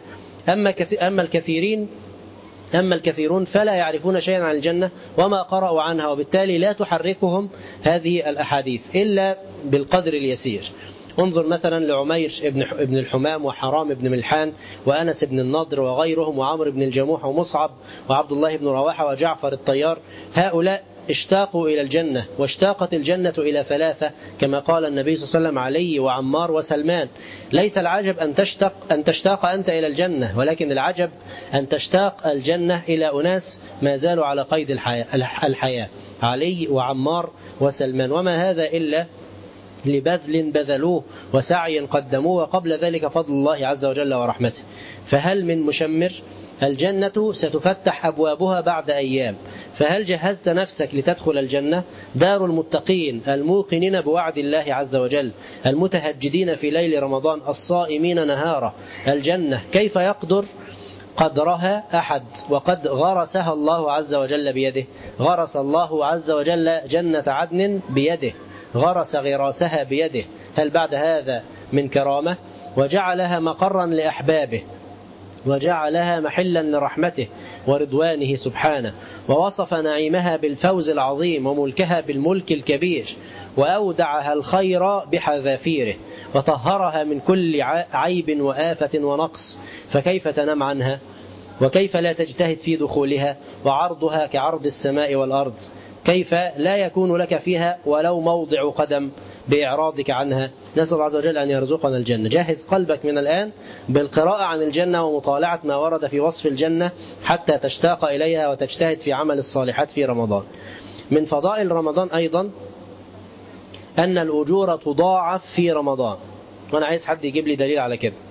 S4: أما الكثيرون فلا يعرفون شيئا عن الجنة وما قرأوا عنها، وبالتالي لا تحركهم هذه الأحاديث إلا بالقدر اليسير. انظر مثلا لعمير ابن الحمام، وحرام بن ملحان، وأنس بن النضر، وغيرهم، وعمر بن الجموح، ومصعب، وعبد الله بن رواحة، وجعفر الطيار. هؤلاء اشتاقوا إلى الجنة، واشتاقت الجنة إلى 3 كما قال النبي صلى الله عليه وسلم: علي وعمار وسلمان. ليس العجب أن تشتاق أنت إلى الجنة، ولكن العجب أن تشتاق الجنة إلى أناس ما زالوا على قيد الحياة، علي وعمار وسلمان. وما هذا إلا لبذل بذلوه وسعي قدموه، وقبل ذلك فضل الله عز وجل ورحمته. فهل من مشمر؟ الجنة ستفتح أبوابها بعد أيام، فهل جهزت نفسك لتدخل الجنة؟ دار المتقين الموقنين بوعد الله عز وجل، المتهجدين في ليل رمضان، الصائمين نهاره. الجنة كيف يقدر قدرها أحد؟ وقد غرسها الله عز وجل بيده، غرس الله عز وجل جنة عدن بيده، غرس غراسها بيده. هل بعد هذا من كرامة؟ وجعلها مقرا لأحبابه، وجعلها محلا لرحمته ورضوانه سبحانه، ووصف نعيمها بالفوز العظيم وملكها بالملك الكبير، وأودعها الخير بحذافيره، وطهرها من كل عيب وآفة ونقص، فكيف تنام عنها؟ وكيف لا تجتهد في دخولها؟ وعرضها كعرض السماء والأرض، كيف لا يكون لك فيها ولو موضع قدم بإعراضك عنها؟ نسأل الله عز وجل أن يرزقنا الجنة. جهز قلبك من الآن بالقراءة عن الجنة ومطالعة ما ورد في وصف الجنة حتى تشتاق إليها وتجتهد في عمل الصالحات في رمضان. من فضائل رمضان أيضا أن الأجور تضاعف في رمضان، وأنا عايز حد يجيب لي دليل على كده.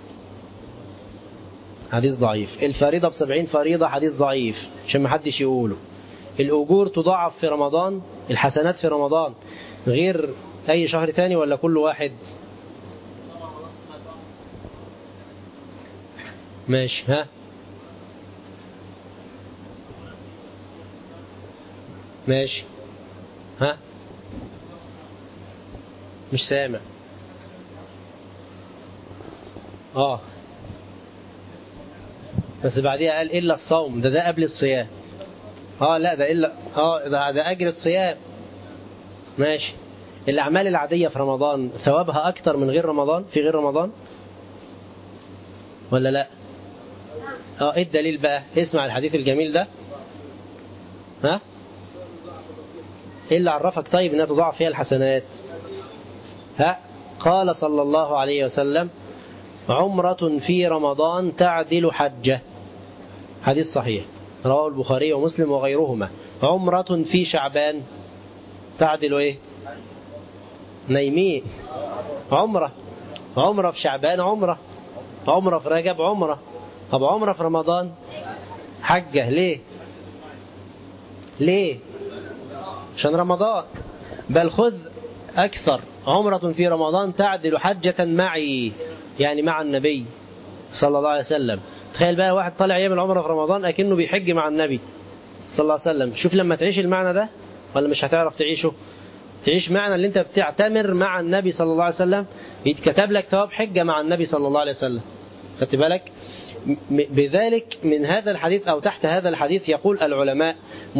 S4: حديث ضعيف. الفريضة ب70 فريضة، حديث ضعيف عشان ما حدش يقوله. الأجور تضاعف في رمضان، الحسنات في رمضان غير أي شهر تاني ولا كل واحد؟ ماشي. ها ماشي. ها مش سامع. بس بعديها قال إلا الصوم، ده قبل الصيام. لا ده إلا ده أجر الصيام. ماشي. الأعمال العادية في رمضان ثوابها أكتر من غير رمضان، في غير رمضان ولا لا؟ إيه الدليل بقى؟ اسمع الحديث الجميل ده. إيه اللي عرفك طيب إنها تضاعف فيها الحسنات؟ قال صلى الله عليه وسلم: عمرة في رمضان تعدل حجة. حديث صحيح رواه البخاري ومسلم وغيرهما. عمرة في شعبان تعدل إيه؟ نايمين. عمرة في شعبان، عمرة في رجب، طب عمرة في رمضان حجة. ليه؟ عشان رمضان. بل خذ أكثر، عمرة في رمضان تعدل حجة معي، يعني مع النبي صلى الله عليه وسلم. تخيل بقى واحد طالع يعمل عمرة في رمضان أكنه بيحج مع النبي صلى الله عليه وسلم. شوف لما تعيش المعنى ده ولا مش هتعرف تعيشه؟ تعيش معنى اللي انت بتعتمر مع النبي صلى الله عليه وسلم، يتكتب لك ثواب حجة مع النبي صلى الله عليه وسلم. خدت بالك؟ بذلك من هذا الحديث أو تحت هذا الحديث يقول العلماء: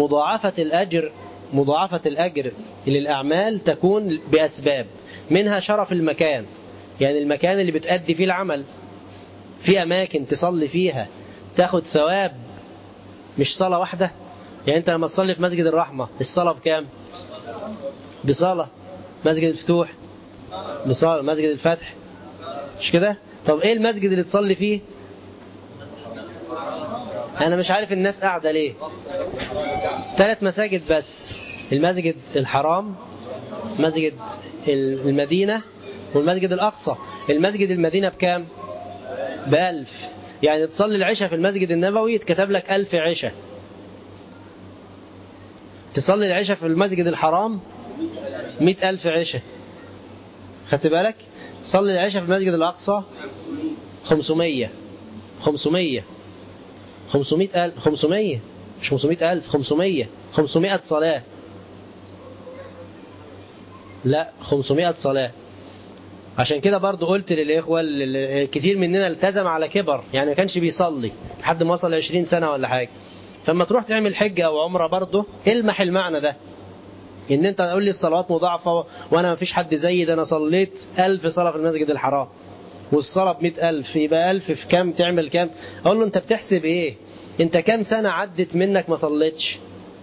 S4: مضاعفة الأجر للأعمال تكون بأسباب، منها شرف المكان، يعني المكان اللي بتأدي فيه العمل. في أماكن تصلي فيها تاخد ثواب مش صلاة واحدة. يعني أنت لما تصلي في مسجد الرحمة الصلاة بكام؟ بصلاة. مسجد الفتوح بصلاة. مسجد الفتح مش كده؟ طب إيه المسجد اللي تصلي فيه؟ أنا مش عارف الناس قاعدة ليه. 3 مساجد بس: المسجد الحرام، مسجد المدينة، والمسجد الأقصى. المسجد المدينة بكام؟ ب1000. يعني تصلي العشاء في المسجد النبوي يتكتب لك 1000 عشاء. تصلي العشاء في المسجد الحرام 100,000 عشاء. خدت بالك؟ صلي العشاء في المسجد الأقصى 500 مش 500,000، 500 صلاة. لا 500 صلاة. عشان كده برضو قلت للإخوة كتير مننا التزم على كبر، يعني ما كانش بيصلي لحد ما وصل 20 سنة ولا حاجة. فما تروح تعمل حجة أو عمرة برضو المح المعنى ده، إن أنت تقول لي الصلوات مضاعفة وأنا ما فيش حد زيي، ده أنا صليت 1000 صلاة في المسجد الحرام والصلاة ب100,000، يبقى 1000 في كام؟ تعمل كام؟ أقول له أنت بتحسب إيه؟ أنت كام سنة عدت منك ما صليتش؟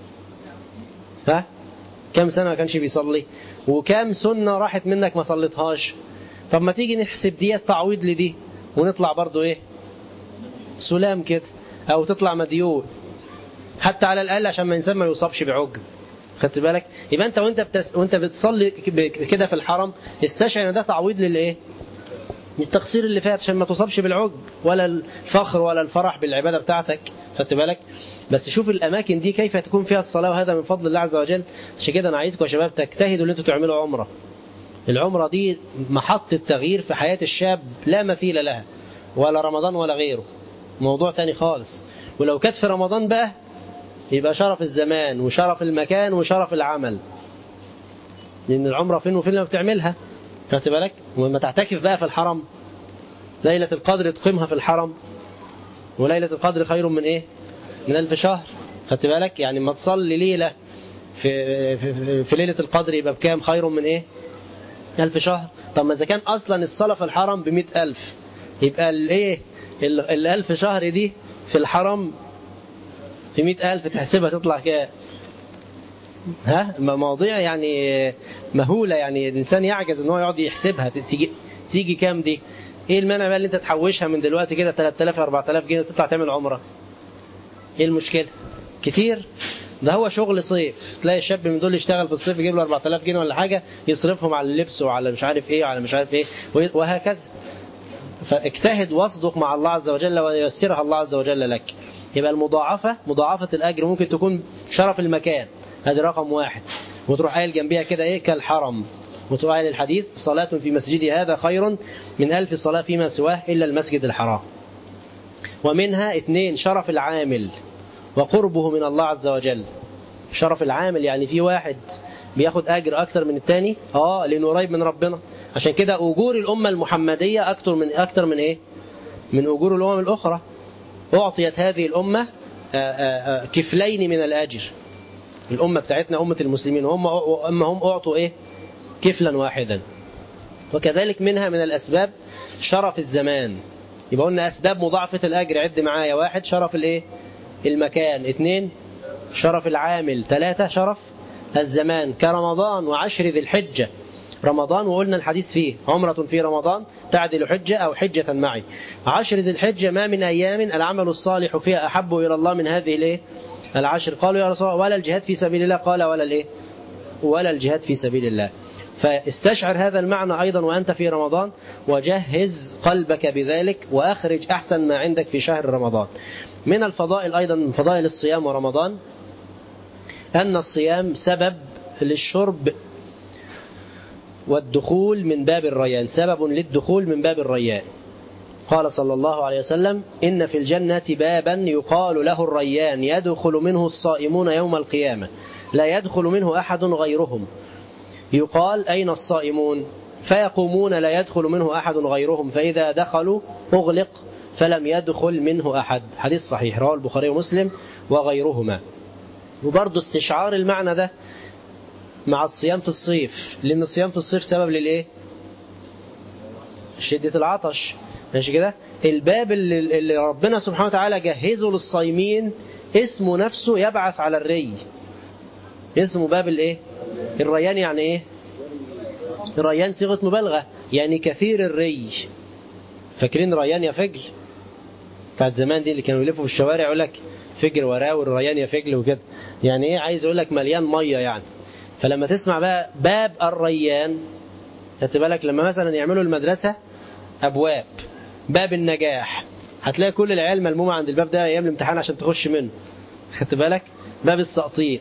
S4: كام سنة ما كانش بيصلي؟ وكام سنة راحت منك ما صليتهاش؟ طب ما تيجي نحسب دي تعويض لدي ونطلع برضو إيه؟ سلام كده، أو تطلع مديون حتى على الأقل عشان ما إنسان ما يصابش بعجب. خدت بالك؟ يبقى أنت وأنت بتصلي كده في الحرم استشعر ان ده تعويض للإيه؟ التقصير اللي فات، عشان ما تصابش بالعجب ولا الفخر ولا الفرح بالعبادة بتاعتك. خدت بالك؟ بس شوف الأماكن دي كيف تكون فيها الصلاة، وهذا من فضل الله عز وجل. عشان كده أنا عايزكم يا شباب تجتهدوا ان انتوا تعملوا عمرة. العمرة دي محطة تغيير في حياة الشاب لا مثيل لها، ولا رمضان ولا غيره، موضوع تاني خالص. ولو كانت في رمضان بقى يبقى شرف الزمان وشرف المكان وشرف العمل، لأن العمرة فين وفين لما بتعملها. خدت بالك؟ ولما تعتكف بقى في الحرم، ليلة القدر تقيمها في الحرم، وليلة القدر خير من إيه؟ من 1000 شهر. خدت بالك؟ يعني ما تصلي ليلة في ليلة القدر يبقى بكام؟ خير من إيه؟ 1000 شهر. طب ما إذا كان أصلا الصلاة في الحرم ب100,000 يبقى الإيه؟ 1000 شهر دي في الحرم في 100,000 تحسبها تطلع كام؟ ها؟ مواضيع يعني مهولة، يعني الإنسان يعجز إن هو يقعد يحسبها تيجي كام دي؟ إيه المانع بقى اللي أنت تحوشها من دلوقتي كده 3000 4000 جنيه وتطلع تعمل عمرة؟ إيه المشكلة؟ كتير؟ ده هو شغل صيف، تلاقي الشاب من دول يشتغل في الصيف يجيب له 4000 جنيه ولا حاجة يصرفهم على اللبس وعلى مش عارف إيه وعلى مش عارف إيه وهكذا. فاجتهد واصدق مع الله عز وجل وييسرها الله عز وجل لك. يبقى مضاعفة الأجر ممكن تكون شرف المكان، هذا رقم واحد، وتروح قايل جنبيها كده إيه؟ كالحرم، وتروح قايل الحديث صلاة في مسجدي هذا خير من 1000 صلاة فيما سواه إلا المسجد الحرام. ومنها 2 شرف العامل وقربه من الله عز وجل. شرف العامل يعني في واحد بياخد أجر أكتر من التاني لأنه قريب من ربنا. عشان كده أجور الأمة المحمدية أكتر من إيه؟ من أجور الأمم الأخرى. أعطيت هذه الأمة كفلين من الأجر. الأمة بتاعتنا أمة المسلمين هم أعطوا إيه؟ كفلا واحدا. وكذلك منها من الأسباب شرف الزمان. يبقى قلنا أسباب مضاعفة الأجر، عد معايا: 1 شرف الإيه؟ المكان، 2 شرف العامل، 3 شرف الزمان، كرمضان وعشر ذي الحجة. رمضان وقلنا الحديث فيه: عمرة في رمضان تعدل حجة أو حجة معي. 10 ذي الحجة ما من أيام العمل الصالح فيها أحب إلى الله من هذه الإيه؟ العشر. قالوا يا رسول الله ولا الجهاد في سبيل الله؟ قال ولا الإيه؟ ولا الجهاد في سبيل الله. فاستشعر هذا المعنى أيضا وأنت في رمضان، وجهز قلبك بذلك، وأخرج أحسن ما عندك في شهر رمضان. من الفضائل أيضا، من فضائل الصيام ورمضان، أن الصيام سبب للشرب والدخول من باب الريان، سبب للدخول من باب الريان. قال صلى الله عليه وسلم: إن في الجنة بابا يقال له الريان يدخل منه الصائمون يوم القيامة لا يدخل منه أحد غيرهم. يقال: أين الصائمون؟ فيقومون: لا يدخل منه أحد غيرهم، فإذا دخلوا أغلق فلم يدخل منه أحد. حديث صحيح رواه البخاري ومسلم وغيرهما. وبرضه استشعار المعنى ده مع الصيام في الصيف، لأن الصيام في الصيف سبب للإيه؟ شدة العطش. ماشي كده؟ الباب اللي ربنا سبحانه وتعالى جهزه للصايمين اسمه نفسه يبعث على الري، اسمه باب الإيه؟ الريان. يعني إيه؟ الريان صيغة مبالغة، يعني كثير الري. فاكرين ريان يا فجل بتاعت زمان دي اللي كانوا يلفوا في الشوارع يقول لك فجر وراه والريان يا فجل وكده، يعني إيه؟ عايز يقول لك مليان مية يعني. فلما تسمع بقى باب الريان، خدت بالك لما مثلا يعملوا المدرسة أبواب، باب النجاح، هتلاقي كل العيال ملمومة عند الباب ده أيام الامتحان عشان تخش منه. خدت بالك؟ باب السقطين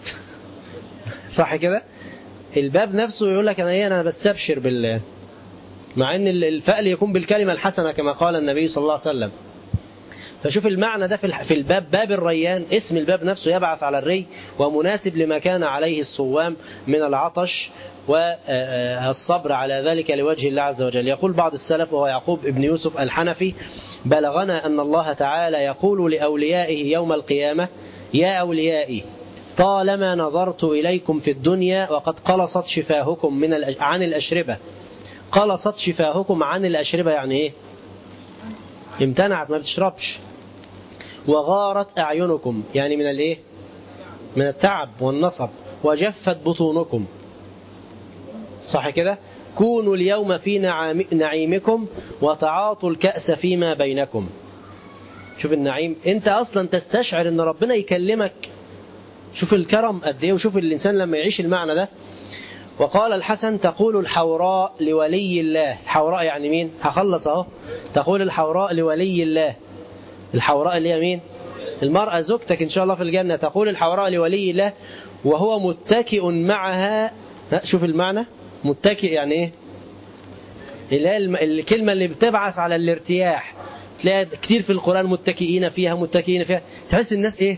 S4: صح كده؟ الباب نفسه يقول لك أنا بستبشر بالله، مع أن الفأل يكون بالكلمة الحسنة كما قال النبي صلى الله عليه وسلم. فشوف المعنى ده في الباب، باب الريان، اسم الباب نفسه يبعث على الري، ومناسب لما كان عليه الصوام من العطش والصبر على ذلك لوجه الله عز وجل. يقول بعض السلف وهو يعقوب ابن يوسف الحنفي: بلغنا أن الله تعالى يقول لأوليائه يوم القيامة: يا أوليائي طالما نظرت إليكم في الدنيا وقد قلصت شفاهكم عن الأشربة. قلصت شفاهكم عن الأشربة يعني إيه؟ امتنعت، ما بتشربش. وغارت أعينكم يعني من الإيه؟ من التعب والنصب. وجفت بطونكم، صح كده؟ كونوا اليوم في نعيمكم وتعاطوا الكأس فيما بينكم. شوف النعيم، انت اصلا تستشعر ان ربنا يكلمك. شوف الكرم قد ايه، وشوف الانسان لما يعيش المعنى ده. وقال الحسن: تقول الحوراء لولي الله. الحوراء يعني مين؟ هخلص اهو. تقول الحوراء لولي الله. الحوراء اللي هي مين؟ المرأة زوجتك ان شاء الله في الجنة. تقول الحوراء لولي الله وهو متكئ معها. شوف المعنى، متكئ يعني ايه؟ الكلمة اللي بتبعث على الارتياح. تلاقي كتير في القرآن متكئين فيها. تحس الناس ايه؟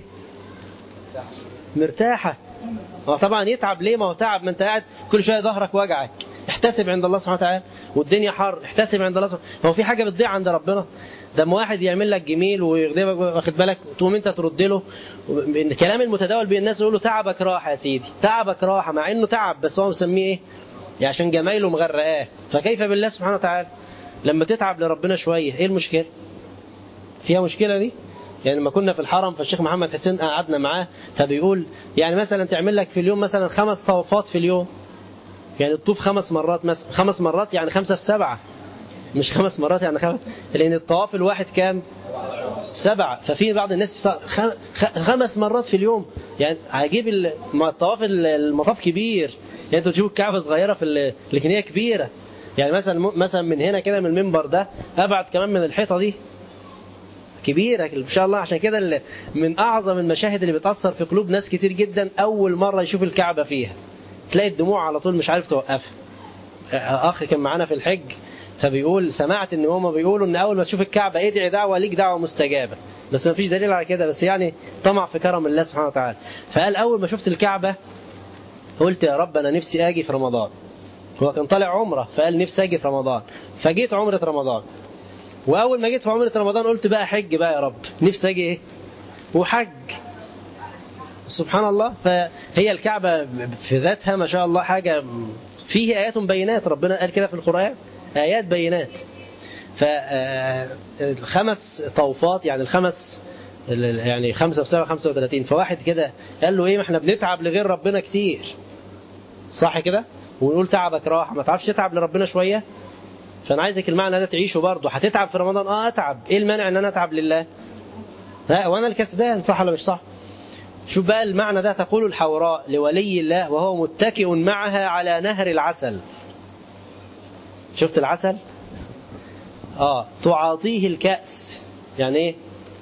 S4: مرتاحة. طبعا يتعب ليه؟ ما هو تعب، ما انت قاعد كل شوية ظهرك وجعك، احتسب عند الله سبحانه وتعالى. والدنيا حر، احتسب عند الله سبحانه وتعالى. هو في حاجة بتضيع عند ربنا؟ ده واحد يعمل لك جميل ويغضبك واخد بالك تقوم انت ترد له. الكلام المتداول بين الناس يقول له تعبك راحه يا سيدي، تعبك راحه، مع انه تعب بس هو مسميه ايه؟ يعني عشان جمايله مغرقاه. فكيف بالله سبحانه وتعالى لما تتعب لربنا شويه؟ ايه المشكله؟ فيها مشكله دي؟ يعني لما كنا في الحرم فالشيخ محمد حسين قعدنا معاه فبيقول يعني مثلا تعمل لك في اليوم مثلا 5 طوافات في اليوم، يعني الطوف 5 مرات مثلا، 5 مرات يعني 5 في 7، مش 5 مرات يعني 5، لأن الطواف الواحد كام؟ 7. ففي بعض الناس 5 مرات في اليوم، يعني هجيب الطواف المطاف كبير، يعني انتوا تشوفوا الكعبة صغيرة لكن هي كبيرة. يعني مثلا من هنا كده من المنبر ده أبعد كمان من الحيطة دي، كبيرة إن شاء الله. عشان كده من أعظم المشاهد اللي بتأثر في قلوب ناس كتير جدا أول مرة يشوف الكعبة فيها، تلاقي الدموع على طول مش عارف توقفها. أخ كان معانا في الحج فبيقول سمعت ان هم بيقولوا ان اول ما تشوف الكعبة ادعي دعوة ليك دعوة مستجابة، بس ما فيش دليل على كده، بس يعني طمع في كرم الله سبحانه وتعالى. فقال اول ما شفت الكعبة قلت يا رب انا نفسي اجي في رمضان. هو كان طالع عمرة فقال نفسي اجي في رمضان، فجيت عمرة رمضان. واول ما جيت في عمرة رمضان قلت بقى حج بقى يا رب، نفسي اجي ايه وحج. سبحان الله. فهي الكعبة في ذاتها ما شاء الله حاجة فيه آيات بينات، ربنا قال كده في القرآن آيات بينات. فالخمس طوفات يعني يعني 5 في 7 35. فواحد كده قال له ايه، ما احنا بنتعب لغير ربنا كتير صح كده، ونقول تعبك راحة، ما تعرفش تتعب لربنا شوية؟ فانا عايزك المعنى ده تعيشه برضه. هتتعب في رمضان اتعب، ايه المانع ان انا اتعب لله؟ ها وانا الكسبان صح ولا مش صح؟ شوف بقى المعنى ده، تقول الحوراء لولي الله وهو متكئ معها على نهر العسل. شفت العسل؟ تعاطيه الكأس. يعني ايه؟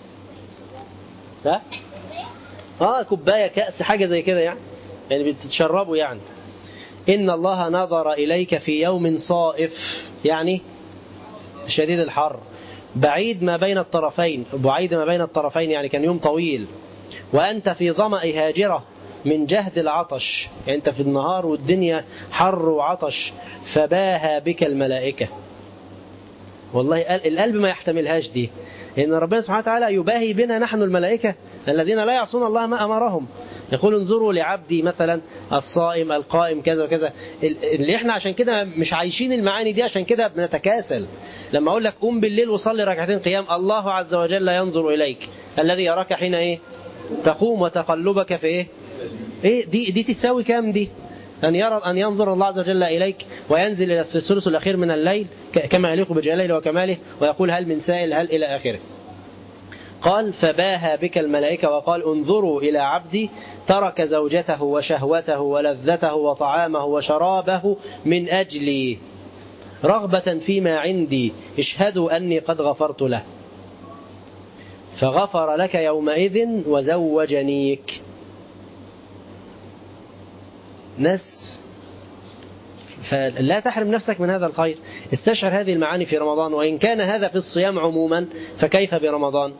S4: كوباية كأس حاجة زي كده يعني بتتشربوا يعني. إن الله نظر إليك في يوم صائف، يعني شديد الحر، بعيد ما بين الطرفين يعني كان يوم طويل، وأنت في ظمأ هاجرة من جهد العطش، يعني أنت في النهار والدنيا حر وعطش، فباها بك الملائكة. والله القلب ما يحتملهاش دي، لأن ربنا سبحانه وتعالى يباهي بنا نحن الملائكة الذين لا يعصون الله ما أمرهم. يقول انظروا لعبدي مثلا الصائم القائم كذا وكذا. اللي احنا عشان كده مش عايشين المعاني دي، عشان كده بنتكاسل. لما أقول لك قم بالليل وصلي ركعتين قيام، الله عز وجل ينظر إليك الذي يراك حين ايه تقوم وتقلبك في ايه دي تساوي كام دي؟ أن ينظر الله عز وجل إليك وينزل في الثلث الأخير من الليل كما يليق بجلاله وكماله ويقول هل من سائل هل إلى آخره. قال فباها بك الملائكة وقال انظروا إلى عبدي ترك زوجته وشهوته ولذته وطعامه وشرابه من أجلي رغبة فيما عندي، اشهدوا أني قد غفرت له فغفر لك يومئذ وزوجنيك. ناس فلا تحرم نفسك من هذا الخير. استشعر هذه المعاني في رمضان، وإن كان هذا في الصيام عموما فكيف برمضان؟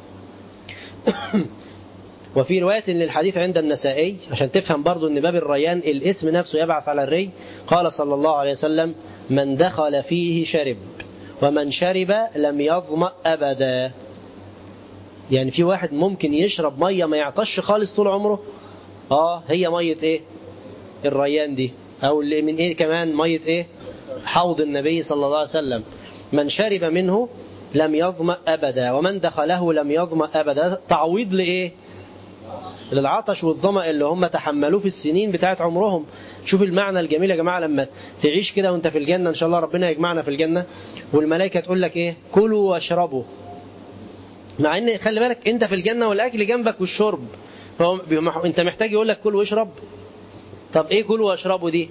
S4: وفي رواية للحديث عند النسائي عشان تفهم برضو أن باب الريان الاسم نفسه يبعث على الري. قال صلى الله عليه وسلم من دخل فيه شرب ومن شرب لم يظمأ أبدا. يعني في واحد ممكن يشرب مية ما يعطش خالص طول عمره، هي مية ايه الريان دي، او اللي من ايه كمان مية ايه حوض النبي صلى الله عليه وسلم. من شرب منه لم يظمأ أبدا ومن دخله لم يظمأ أبدا. تعويض لإيه؟ للعطش والظمأ اللي هم تحملوه في السنين بتاعت عمرهم. شوف المعنى الجميل يا جماعة، لما تعيش كده وانت في الجنة إن شاء الله ربنا يجمعنا في الجنة والملائكة تقول لك ايه كلوا واشربوا، مع ان خلي بالك انت في الجنة والاكل جنبك والشرب، انت محتاج يقول لك كل واشرب. طب ايه كل واشربوا دي؟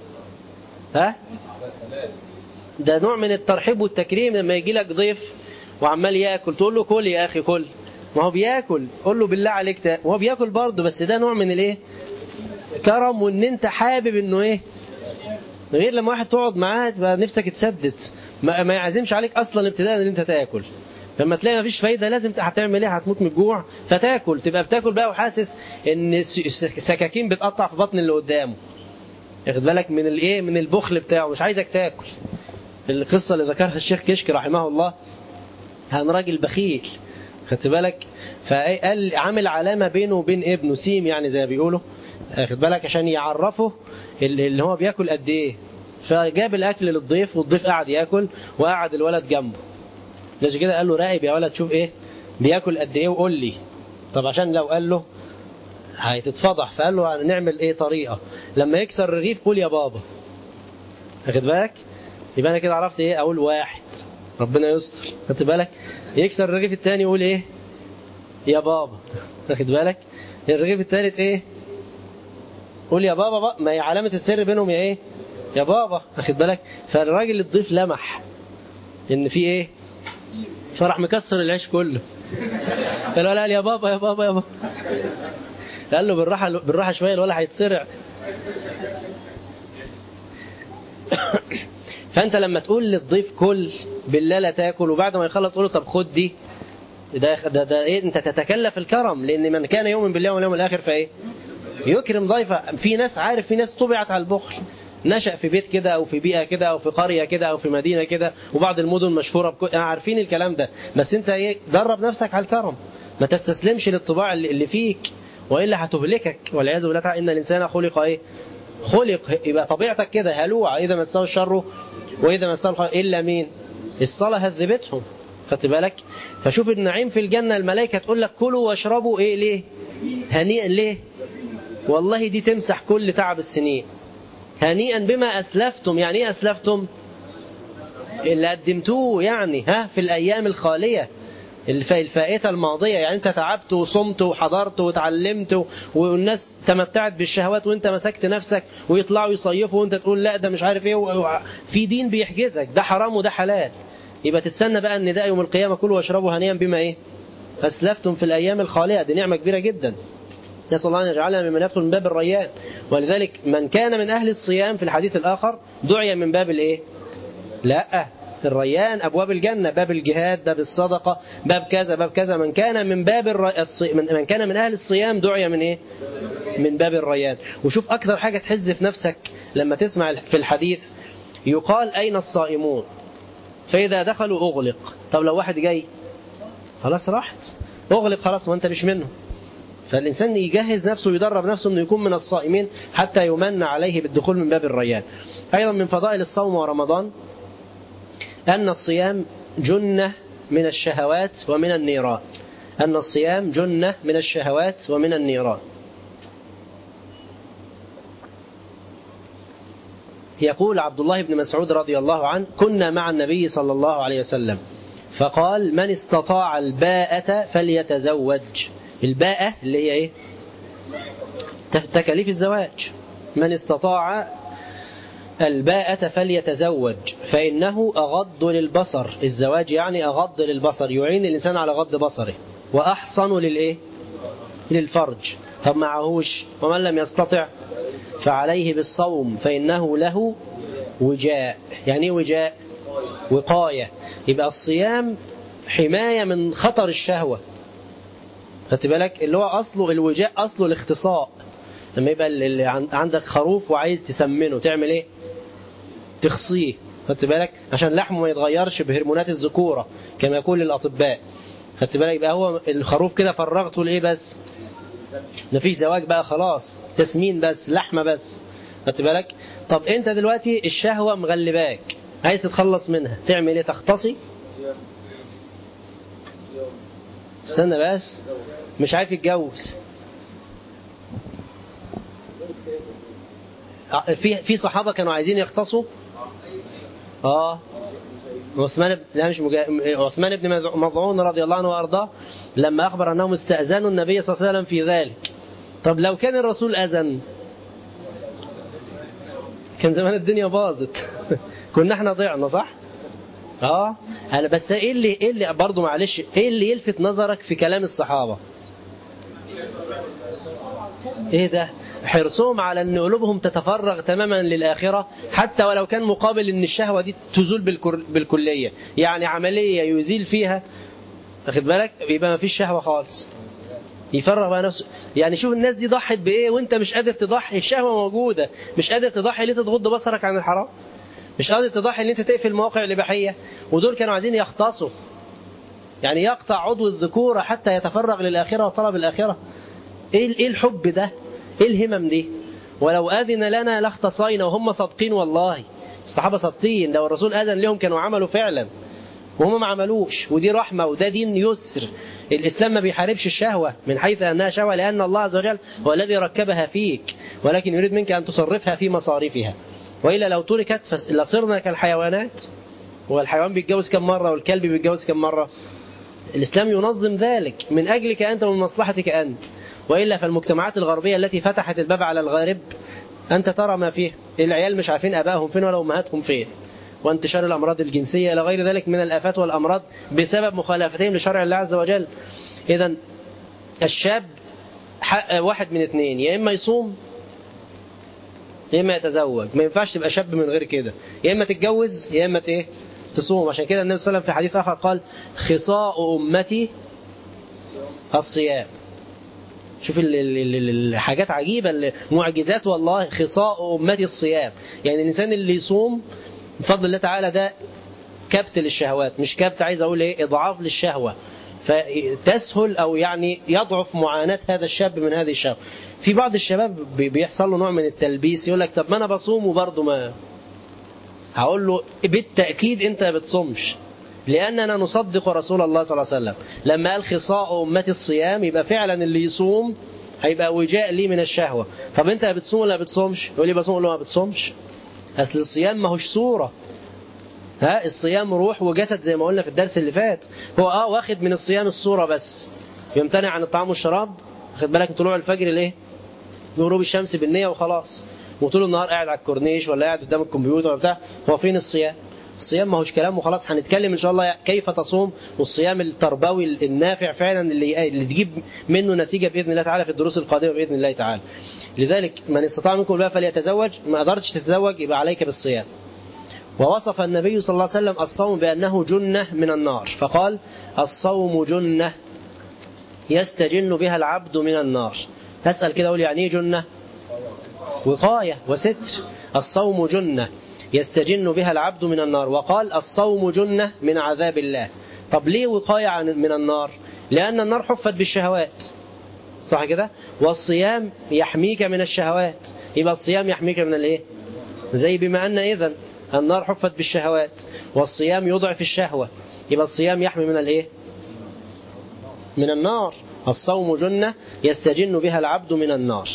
S4: ده نوع من الترحيب والتكريم. لما يجي لك ضيف وعمال ياكل تقول له كل يا اخي كل، ما هو بياكل، قول له بالله عليك وهو بياكل برضه، بس ده نوع من الايه كرم، وان انت حابب انه ايه، غير لما واحد تقعد معاه تبقى نفسك تسدد ما يعزمش عليك اصلا ابتداء ان انت تاكل. لما تلاقي ما فيش فايده لازم هتعمل ايه، هتموت من الجوع فتاكل، تبقى بتاكل بقى وحاسس ان سكاكين بتقطع في بطن اللي قدامه. واخد بالك من الايه، من البخل بتاعه، مش عايزك تاكل. القصة اللي ذكرها الشيخ كشك رحمه الله عن راجل بخيل، خدت بالك، فقال عامل علامة بينه وبين ابنه، سيم يعني زي ما بيقولوا، خد بالك، عشان يعرفه اللي هو بياكل قد ايه. فجاب الاكل للضيف والضيف قعد ياكل وقعد الولد جنبه. ليش كده؟ قال له راقب يا ولد، شوف ايه بياكل قد ايه وقول لي. طب عشان لو قال له هيتتفضح، فقال له نعمل ايه طريقة، لما يكسر الرغيف قول يا بابا، خد بالك، يبقى انا كده عرفت ايه، اقول واحد ربنا يستر، خد بالك. يكسر الرغيف الثاني يقول ايه، يا بابا، خد بالك. الرغيف الثالث ايه، قول يا بابا بقى، ما هي علامة السر بينهم يا ايه، يا بابا، خد بالك. فالراجل الضيف لمح ان في ايه، فراح مكسر العيش كله. فالولد قال يا بابا يا بابا يا بابا، قال له بالراحة بالراحة شوية الولد هيتسرع. فانت لما تقول للضيف كل بالله لا تاكل، وبعد ما يخلص تقول له طب خد دي، ده ايه، انت تتكلف الكرم، لان من كان يؤمن بالله واليوم الاخر فايه يكرم ضيفه. في ناس، عارف، في ناس طبعت على البخل، نشأ في بيت كده او في بيئة كده او في قرية كده او في مدينة كده، وبعض المدن مشهورة عارفين الكلام ده. بس انت ايه، درب نفسك على الكرم، ما تستسلمش للطباع اللي فيك، والا هتهلكك والعياذ بالله تعالى. ان الانسان خلق ايه، خلق، يبقى طبيعتك كده هلوع، اذا مسه الشر واذا مسه الخير، الا مين، الصلاة هذبتهم، خدت بالك. فشوف النعيم في الجنة، الملائكة تقول لك كلوا واشربوا ايه، ليه، هنيئا، ليه، والله دي تمسح كل تعب السنين. هنيئا بما أسلفتم، يعني ايه أسلفتم، اللي قدمتوه يعني، في الأيام الخالية الفائتة الماضية، يعني انت تعبت وصمت وحضرت وتعلمت والناس تمتعت بالشهوات وانت مسكت نفسك، ويطلعوا يصيفوا وانت تقول لا ده مش عارف ايه، في دين بيحجزك، ده حرام وده حلال. يبقى تستنى بقى ان ده يوم القيامة كلوا واشربوا هنيئا بما ايه أسلفتم في الأيام الخالية. دي نعمة كبيرة جدا، نسأل الله أن يجعلنا ممن يدخل من باب الريان. ولذلك من كان من أهل الصيام في الحديث الآخر دعي من باب الإيه؟ لا، الريان، أبواب الجنة، باب الجهاد، باب الصدقة، باب كذا باب كذا. من كان من باب من كان من أهل الصيام دعي من إيه؟ من باب الريان. وشوف أكثر حاجة تحز في نفسك لما تسمع في الحديث يقال أين الصائمون، فإذا دخلوا أغلق. طب لو واحد جاي خلاص راحت، أغلق خلاص وأنت مش منه. فالإنسان يجهز نفسه ويدرب نفسه أنه يكون من الصائمين حتى يمن عليه بالدخول من باب الريان. أيضا من فضائل الصوم ورمضان أن الصيام جنة من الشهوات ومن النيران. أن الصيام جنة من الشهوات ومن النيران. يقول عبد الله بن مسعود رضي الله عنه كنا مع النبي صلى الله عليه وسلم فقال من استطاع الباءة فليتزوج. الباءة اللي هي إيه؟ تكاليف الزواج. من استطاع الباءة فليتزوج فإنه أغض للبصر. الزواج يعني أغض للبصر، يعين الإنسان على غض بصره، وأحصن للإيه؟ للفرج. طب معهوش، ومن لم يستطع فعليه بالصوم فإنه له وجاء. يعني إيه وجاء؟ وقاية. يبقى الصيام حماية من خطر الشهوة، خدت بالك، اللي هو أصله الوجاء، أصله الاختصاء. لما يبقى اللي عندك خروف وعايز تسمنه تعمل إيه؟ تخصيه، خدت بالك، عشان لحمه ما يتغيرش بهرمونات الذكورة كما يقول الأطباء، خدت بالك. يبقى هو الخروف كده فرغته لإيه بس؟ مفيش زواج بقى خلاص، تسمين بس، لحمة بس، خدت بالك. طب أنت دلوقتي الشهوة مغلباك عايز تتخلص منها تعمل إيه؟ تختصي؟ استنى بس، مش عارف يتجوز. في صحابة كانوا عايزين يختصوا. عثمان بن مظعون رضي الله عنه وارضاه لما اخبر انهم استأذنوا النبي صلى الله عليه وسلم في ذلك. طب لو كان الرسول اذن كان زمان الدنيا باظت. كنا احنا ضعنا، صح؟ انا بس ايه اللي برضه معلش، ايه اللي يلفت نظرك في كلام الصحابة؟ ايه ده؟ حرصهم على ان قلوبهم تتفرغ تماما للآخرة، حتى ولو كان مقابل ان الشهوة دي تزول بالكلية، يعني عملية يزيل فيها، واخد بالك، يبقى ما فيش شهوة خالص. يفرغ بقى نفسه. يعني شوف الناس دي ضحت بإيه وانت مش قادر تضحي. الشهوة موجودة، مش قادر تضحي ليه؟ تغض بصرك عن الحرام، مش قادر تضحي ان انت تقفل مواقع الإباحية. ودول كانوا عايزين يختصوا، يعني يقطع عضو الذكورة حتى يتفرغ للآخرة وطلب الآخرة. ايه الحب ده؟ ايه الهمم دي؟ ولو أذن لنا لاختصينا، وهم صادقين والله. الصحابة صادقين، لو الرسول أذن لهم كانوا عملوا فعلا، وهم ما عملوش. ودي رحمة، وده دين يسر. الإسلام ما بيحاربش الشهوة من حيث أنها شهوة، لأن الله عز وجل هو الذي ركبها فيك، ولكن يريد منك أن تصرفها في مصارفها. وإلا لو تركت لصرنا كالحيوانات. والحيوان بيتجوز كم مرة؟ والكلب بيتجوز كم مرة؟ الإسلام ينظم ذلك من أجلك أنت ومن مصلحتك أنت. وإلا فالمجتمعات الغربية التي فتحت الباب على الغارب أنت ترى ما فيه. العيال مش عارفين أبائهم فين ولا أمهاتهم فين، وانتشار الأمراض الجنسية إلى غير ذلك من الآفات والأمراض بسبب مخالفتهم لشرع الله عز وجل. إذن الشاب واحد من اثنين، يا إما يصوم يا إما يتزوج. ما ينفعش تبقى شاب من غير كده، يا إما تتجوز يا إما تصوم. عشان كده النبي صلى الله عليه وسلم في حديث آخر قال خصاء أمتي الصيام. شوف الحاجات عجيبة، المعجزات والله. خصاء أمتي الصيام، يعني الإنسان اللي يصوم بفضل الله تعالى ده كبت للشهوات، مش كبت، عايز أقول إيه، إضعاف للشهوة. فتسهل أو يعني يضعف معاناة هذا الشاب من هذه الشهوة. في بعض الشباب بيحصل له نوع من التلبيس، يقول لك طب ما أنا بصوم وبرضه ما. هقول له بالتأكيد أنت ما بتصومش، لأننا نصدق رسول الله صلى الله عليه وسلم لما قال خصاء أمتي الصيام، يبقى فعلا اللي يصوم هيبقى وجاء لي من الشهوة. طب أنت بتصوم ولا بتصومش؟ يقول لي بصوم. أقول له ما بتصومش. أصل الصيام ما هوش صورة، الصيام روح وجسد زي ما قلنا في الدرس اللي فات. هو واخد من الصيام الصورة بس، يمتنع عن الطعام والشراب، واخد بالك، من طلوع الفجر ليه؟ بغروب الشمس بالنية وخلاص. وطول النهار قاعد على الكورنيش ولا قاعد قدام الكمبيوتر بتاع. هو فين الصيام؟ الصيام ما هوش كلام وخلاص. هنتكلم إن شاء الله كيف تصوم، والصيام التربوي النافع فعلا اللي تجيب منه نتيجة بإذن الله تعالى في الدروس القادمة بإذن الله تعالى. لذلك من استطاع منكم الباء فليتزوج. ما قدرتش تتزوج يبقى عليك بالصيام. ووصف النبي صلى الله عليه وسلم الصوم بأنه جنة من النار، فقال الصوم جنة يستجن بها العبد من النار. هسأل كده أقول يعني إيه جنة؟ وقاية وستر. الصوم جنة يستجن بها العبد من النار، وقال الصوم جنة من عذاب الله. طب ليه وقاية من النار؟ لأن النار حفت بالشهوات، صح كده؟ والصيام يحميك من الشهوات، يبقى الصيام يحميك من الايه؟ زي بما أن إذن النار حفت بالشهوات والصيام يضعف الشهوة، يبقى الصيام يحمي من الايه؟ من النار. الصوم جنة يستجن بها العبد من النار.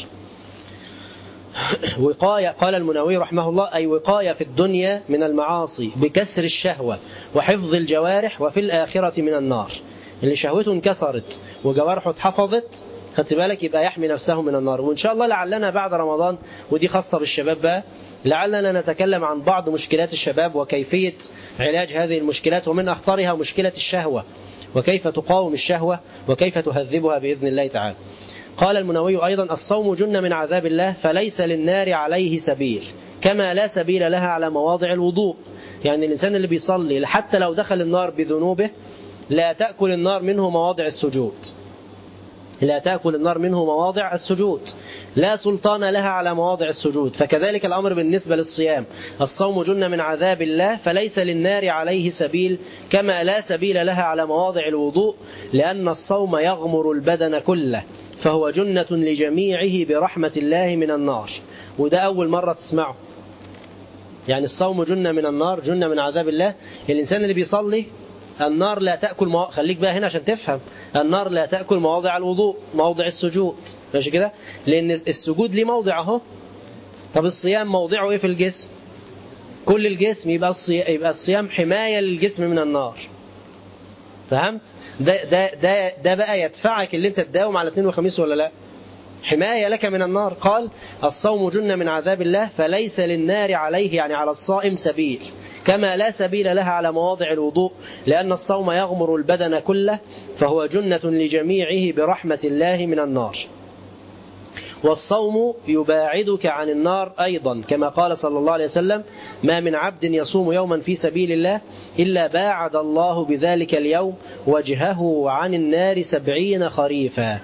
S4: وقاية، قال المناوي رحمه الله، أي وقاية في الدنيا من المعاصي بكسر الشهوة وحفظ الجوارح، وفي الآخرة من النار. اللي شهوته انكسرت وجوارحه اتحفظت، خدت بالك، يبقى يحمي نفسه من النار. وإن شاء الله لعلنا بعد رمضان، ودي خاصة بالشباب بقى، لعلنا نتكلم عن بعض مشكلات الشباب وكيفية علاج هذه المشكلات، ومن أخطرها مشكلة الشهوة، وكيف تقاوم الشهوة وكيف تهذبها بإذن الله تعالى. قال المنووي أيضا الصوم جنة من عذاب الله، فليس للنار عليه سبيل كما لا سبيل لها على مواضع الوضوء. يعني الإنسان اللي بيصلي حتى لو دخل النار بذنوبه لا تأكل النار منه مواضع السجود، لا تأكل النار منه مواضع السجود، لا سلطان لها على مواضع السجود. فكذلك الأمر بالنسبة للصيام، الصوم جنة من عذاب الله، فليس للنار عليه سبيل كما لا سبيل لها على مواضع الوضوء، لأن الصوم يغمر البدن كله، فهو جنة لجميعه برحمة الله من النار. وده أول مرة تسمعه، يعني الصوم جنة من النار، جنة من عذاب الله. الإنسان اللي بيصلي النار لا تأكل خليك بقى هنا عشان تفهم، النار لا تأكل مواضع الوضوء، موضع السجود، ماشي كده؟ لأن السجود ليه موضع اهو. طب الصيام موضعه ايه في الجسم؟ كل الجسم، يبقى الصيام حماية للجسم من النار. فهمت؟ ده بقى يدفعك اللي انت تداوم على اثنين وخميس ولا لا؟ حماية لك من النار. قال الصوم جنة من عذاب الله، فليس للنار عليه، يعني على الصائم، سبيل كما لا سبيل لها على مواضع الوضوء، لأن الصوم يغمر البدن كله، فهو جنة لجميعه برحمة الله من النار. والصوم يباعدك عن النار أيضا، كما قال صلى الله عليه وسلم ما من عبد يصوم يوما في سبيل الله إلا باعد الله بذلك اليوم وجهه عن النار 70 خريفا.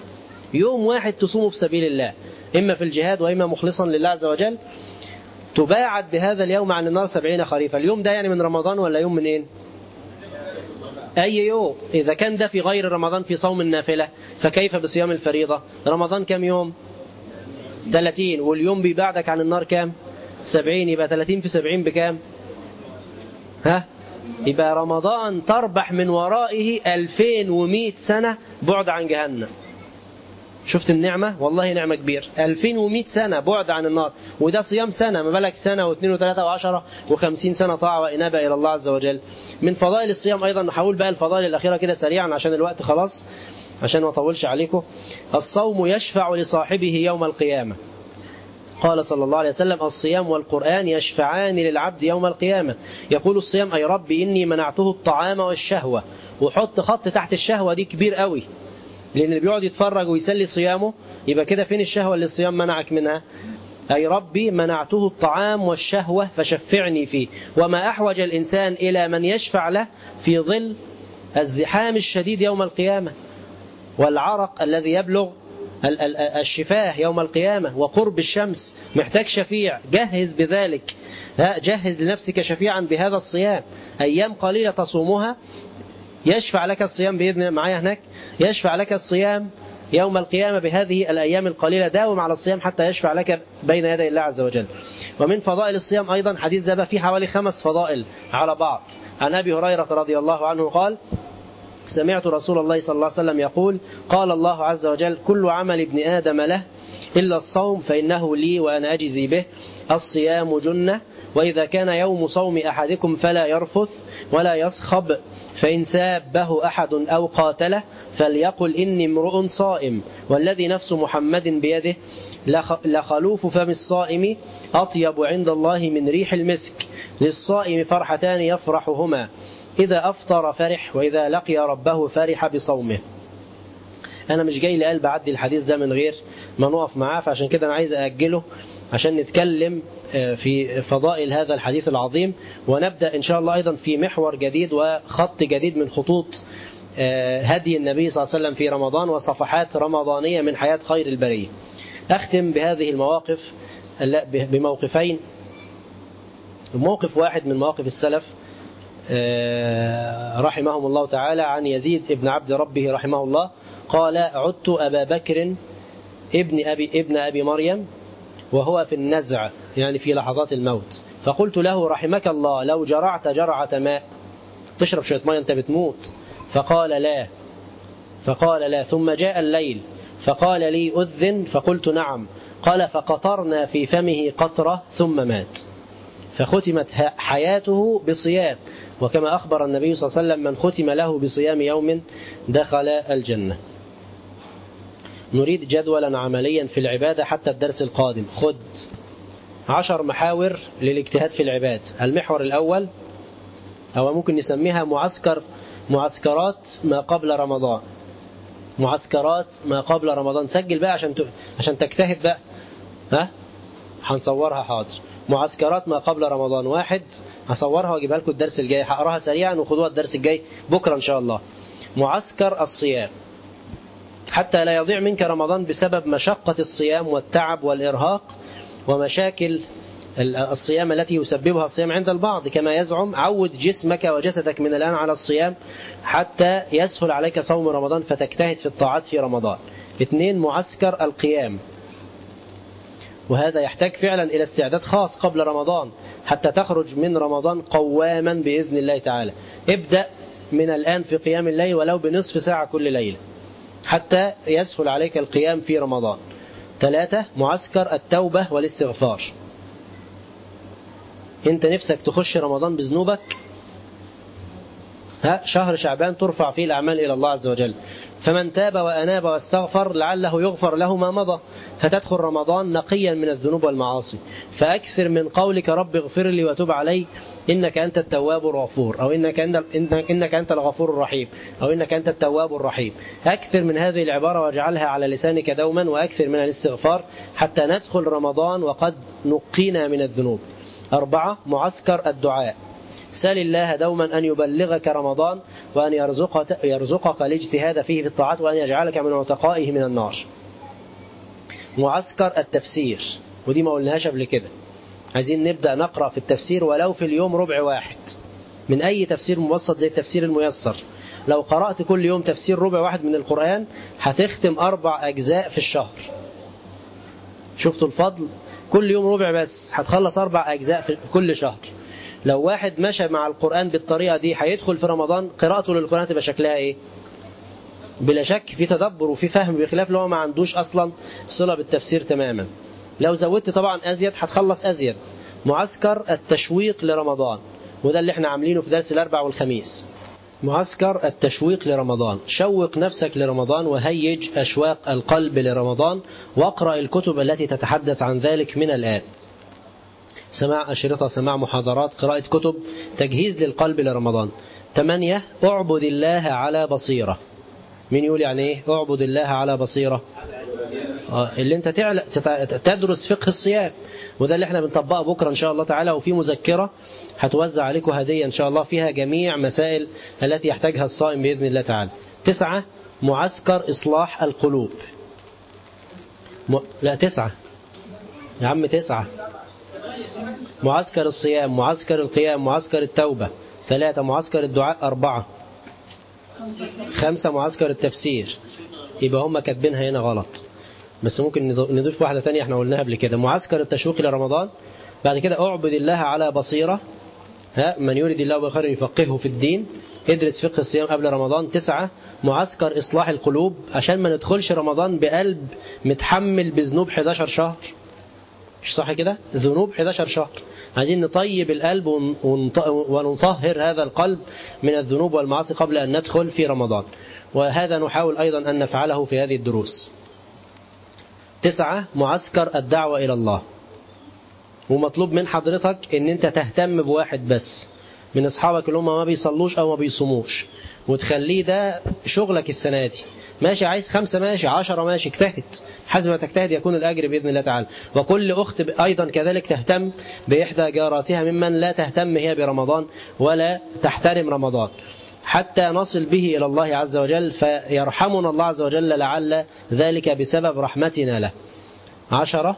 S4: يوم واحد تصومه في سبيل الله، إما في الجهاد وإما مخلصا لله عز وجل، تباعد بهذا اليوم عن النار 70 خريفا. اليوم ده يعني من رمضان ولا يوم من إيه؟ أي يوم. إذا كان ده في غير رمضان في صوم النافلة فكيف بصيام الفريضة؟ رمضان كم يوم؟ 30، واليوم بيبعدك عن النار كام؟ 70، يبقى 30 في 70 بكام؟ يبقى رمضان تربح من ورائه 2100 سنة بعد عن جهنم. شفت النعمة؟ والله نعمة كبيرة. 2100 سنة بعد عن النار، وده صيام سنة، ما بالك سنة واثنين وثلاثة وعشرة و50 سنة طاعة وإنابة إلى الله عز وجل. من فضائل الصيام أيضا، نحاول بقى الفضائل الأخيرة كده سريعا عشان الوقت خلاص، عشان ما أطولش عليكم. الصوم يشفع لصاحبه يوم القيامة. قال صلى الله عليه وسلم: الصيام والقرآن يشفعان للعبد يوم القيامة. يقول الصيام: أي رب إني منعته الطعام والشهوة. وحط خط تحت الشهوة دي كبير قوي، لأن اللي بيقعد يتفرج ويسلي صيامه يبقى كده فين الشهوة اللي الصيام منعك منها؟ أي ربي منعته الطعام والشهوة فشفعني فيه. وما أحوج الإنسان إلى من يشفع له في ظل الزحام الشديد يوم القيامة، والعرق الذي يبلغ الشفاه يوم القيامة، وقرب الشمس. محتاج شفيع، جهز بذلك، جهز لنفسك شفيعا بهذا الصيام. أيام قليلة تصومها يشفع لك الصيام بإذن، معايا هناك، يشفع لك الصيام يوم القيامة بهذه الأيام القليلة. داوم على الصيام حتى يشفع لك بين يدي الله عز وجل. ومن فضائل الصيام أيضا حديث ذهب فيه حوالي 5 فضائل على بعض. عن أبي هريرة رضي الله عنه قال: سمعت رسول الله صلى الله عليه وسلم يقول: قال الله عز وجل: كل عمل ابن آدم له إلا الصوم فإنه لي وأنا أجزي به. الصيام جنة، وإذا كان يوم صوم أحدكم فلا يرفث ولا يصخب، فإن سابه أحد أو قاتله فليقل إني امرؤ صائم، والذي نفس محمد بيده لخلوف فم الصائم أطيب عند الله من ريح المسك. للصائم فرحتان يفرحهما: إذا أفطر فرح، وإذا لقي ربه فرح بصومه. أنا مش جاي لقلب أعدي الحديث ده من غير ما نقف معاه، فعشان كده أنا عايز أأجله عشان نتكلم في فضائل هذا الحديث العظيم، ونبدأ إن شاء الله أيضا في محور جديد وخط جديد من خطوط هدي النبي صلى الله عليه وسلم في رمضان وصفحات رمضانية من حياة خير البرية. أختم بهذه المواقف بموقفين. موقف واحد من مواقف السلف رحمهم الله تعالى، عن يزيد ابن عبد ربه رحمه الله قال: عدت أبا بكر ابن أبي مريم وهو في النزع، يعني في لحظات الموت، فقلت له: رحمك الله، لو جرعت جرعة ماء، تشرب شوية ماء أنت بتموت. فقال لا. ثم جاء الليل فقال لي: أذن، فقلت: نعم. قال: فقطرنا في فمه قطرة ثم مات. فختمت حياته بصيام، وكما أخبر النبي صلى الله عليه وسلم: من ختم له بصيام يوم دخل الجنة. نريد جدولا عمليا في العبادة حتى الدرس القادم. خد 10 محاور للاجتهاد في العبادة. المحور الأول، أو ممكن نسميها معسكرات ما قبل رمضان. معسكرات ما قبل رمضان. سجل بقى عشان تجتهد بقى. هنصورها حاضر. معسكرات ما قبل رمضان. 1 هصورها واجيبها لكم الدرس الجاي، هقراها سريعا وخدوها الدرس الجاي بكرة إن شاء الله. معسكر الصيام حتى لا يضيع منك رمضان بسبب مشقة الصيام والتعب والإرهاق ومشاكل الصيام التي يسببها الصيام عند البعض كما يزعم. عود جسمك وجسدك من الآن على الصيام حتى يسهل عليك صوم رمضان فتجتهد في الطاعات في رمضان. 2 معسكر القيام، وهذا يحتاج فعلا إلى استعداد خاص قبل رمضان حتى تخرج من رمضان قواما بإذن الله تعالى. ابدأ من الآن في قيام الليل ولو بنصف ساعة كل ليلة حتى يسهل عليك القيام في رمضان. 3 معسكر التوبة والاستغفار. انت نفسك تخش رمضان بذنوبك، شهر شعبان ترفع فيه الأعمال إلى الله عز وجل، فمن تاب وأناب واستغفر لعله يغفر له ما مضى، فتدخل رمضان نقيا من الذنوب والمعاصي. فأكثر من قولك رب اغفر لي وتب علي إنك أنت التواب الغفور، أو إنك أنت الغفور الرحيم، أو إنك أنت التواب الرحيم. أكثر من هذه العبارة واجعلها على لسانك دوما، وأكثر من الاستغفار حتى ندخل رمضان وقد نقينا من الذنوب. 4 معسكر الدعاء. سل الله دوما أن يبلغك رمضان وأن يرزقك الاجتهاد فيه في الطاعات، وأن يجعلك من عتقائه من النار. معسكر التفسير، ودي ما قلناهاش قبل كده. عايزين نبدأ نقرأ في التفسير ولو في اليوم ربع واحد من أي تفسير مبسط زي التفسير الميسر. لو قرأت كل يوم تفسير ربع واحد من القرآن هتختم 4 أجزاء في الشهر. شفتوا الفضل؟ كل يوم ربع بس هتخلص 4 أجزاء في كل شهر. لو واحد مشى مع القرآن بالطريقة دي هيدخل في رمضان قراءته للقرآن تبقى شكلها إيه؟ بلا شك في تدبر وفي فهم، بخلاف لو ما عندوش أصلا صلة بالتفسير تماما. لو زودت طبعا أزيد هتخلص أزيد. معسكر التشويق لرمضان، وده اللي احنا عاملينه في درس الأربع والخميس. معسكر التشويق لرمضان، شوق نفسك لرمضان وهيج أشواق القلب لرمضان، واقرأ الكتب التي تتحدث عن ذلك من الآن. سماع أشرطة، سماع محاضرات، قراءة كتب، تجهيز للقلب لرمضان. 8 اعبد الله على بصيرة. مين يقول يعني ايه اعبد الله على بصيرة؟ اللي انت تدرس فقه الصيام، وده اللي احنا بنطبقه بكرة ان شاء الله تعالى. وفي مذكرة هتوزع عليكم هدية ان شاء الله فيها جميع مسائل التي يحتاجها الصائم بإذن الله تعالى. 9 معسكر إصلاح القلوب. لا 9 يا عم 9. معسكر الصيام، معسكر القيام، معسكر التوبة. 3 معسكر الدعاء. 4 5 معسكر التفسير. يبقى هم كاتبينها هنا غلط، بس ممكن نضيف واحدة تانية احنا قلناها قبل كده. معسكر التشويق لرمضان، بعد كده اعبد الله على بصيرة، من يريد الله بخير يفقهه في الدين، ادرس فقه الصيام قبل رمضان. 9 معسكر إصلاح القلوب، عشان ما ندخلش رمضان بقلب متحمل بذنوب 11 شهر. مش صح كده؟ ذنوب 11 شهر. عايزين نطيب القلب ونطهر هذا القلب من الذنوب والمعاصي قبل أن ندخل في رمضان، وهذا نحاول أيضا أن نفعله في هذه الدروس. 9 معسكر الدعوة إلى الله، ومطلوب من حضرتك ان انت تهتم بواحد بس من اصحابك اللي هم ما بيصلوش او ما بيصوموش، وتخليه ده شغلك السنة دي. ماشي، عايز 5 ماشي، 10 ماشي، اجتهد، حسب ما تجتهد يكون الأجر بإذن الله تعالى. وكل أخت أيضا كذلك تهتم بإحدى جاراتها ممن لا تهتم هي برمضان ولا تحترم رمضان، حتى نصل به إلى الله عز وجل فيرحمنا الله عز وجل، لعل ذلك بسبب رحمتنا له. 10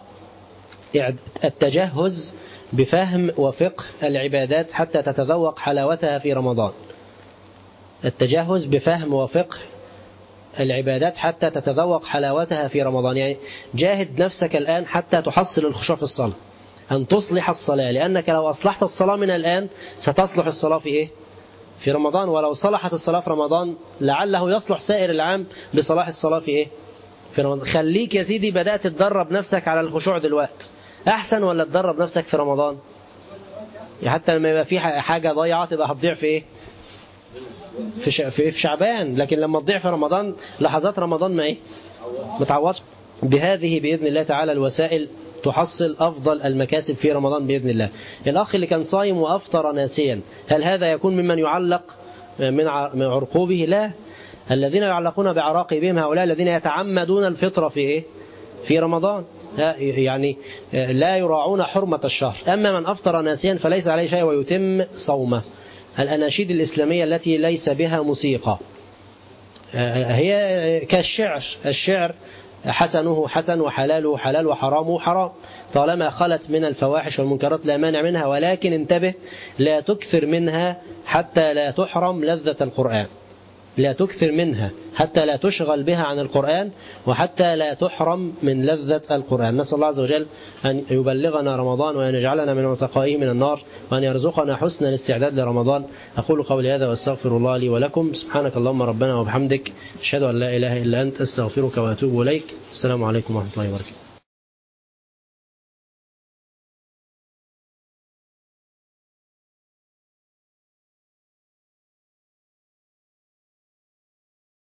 S4: التجهز بفهم وفقه العبادات حتى تتذوق حلاوتها في رمضان. التجهز بفهم وفقه العبادات حتى تتذوق حلاوتها في رمضان، يعني جاهد نفسك الآن حتى تحصل الخشوع في الصلاة، أن تصلح الصلاة، لأنك لو أصلحت الصلاة من الآن ستصلح الصلاة في إيه؟ في رمضان. ولو صلحت الصلاة في رمضان لعله يصلح سائر العام بصلاح الصلاة في إيه؟ في رمضان. خليك يا سيدي بدأت تدرب نفسك على الخشوع دلوقتي، أحسن ولا تدرب نفسك في رمضان؟ يعني حتى لما يبقى في حاجة ضيعة تبقى هتضيع في إيه؟ في شعبان، لكن لما تضيع في رمضان لحظات رمضان ما إيه؟ ما تعوضش. بهذه بإذن الله تعالى الوسائل تحصل أفضل المكاسب في رمضان بإذن الله. الأخ اللي كان صايم وأفطر ناسيا، هل هذا يكون ممن يعلق من عرقوبه؟ لا، الذين يعلقون بعراقبهم هؤلاء الذين يتعمدون الفطر في إيه؟ في رمضان، يعني لا يراعون حرمة الشهر. أما من أفطر ناسيا فليس عليه شيء ويتم صومه. الأناشيد الإسلامية التي ليس بها موسيقى هي كالشعر، الشعر حسنه حسن وحلاله حلال وحرامه حرام، طالما خلت من الفواحش والمنكرات لا مانع منها، ولكن انتبه لا تكثر منها حتى لا تحرم لذة القرآن، لا تكثر منها حتى لا تشغل بها عن القرآن، وحتى لا تحرم من لذة القرآن. نسأل الله عز وجل أن يبلغنا رمضان وأن يجعلنا من عتقائه من النار، وأن يرزقنا حسن الاستعداد لرمضان. أقول قولي هذا وأستغفر الله لي ولكم. سبحانك اللهم ربنا وبحمدك، أشهد أن لا إله إلا أنت، أستغفرك وأتوب إليك. السلام عليكم ورحمة الله وبركاته.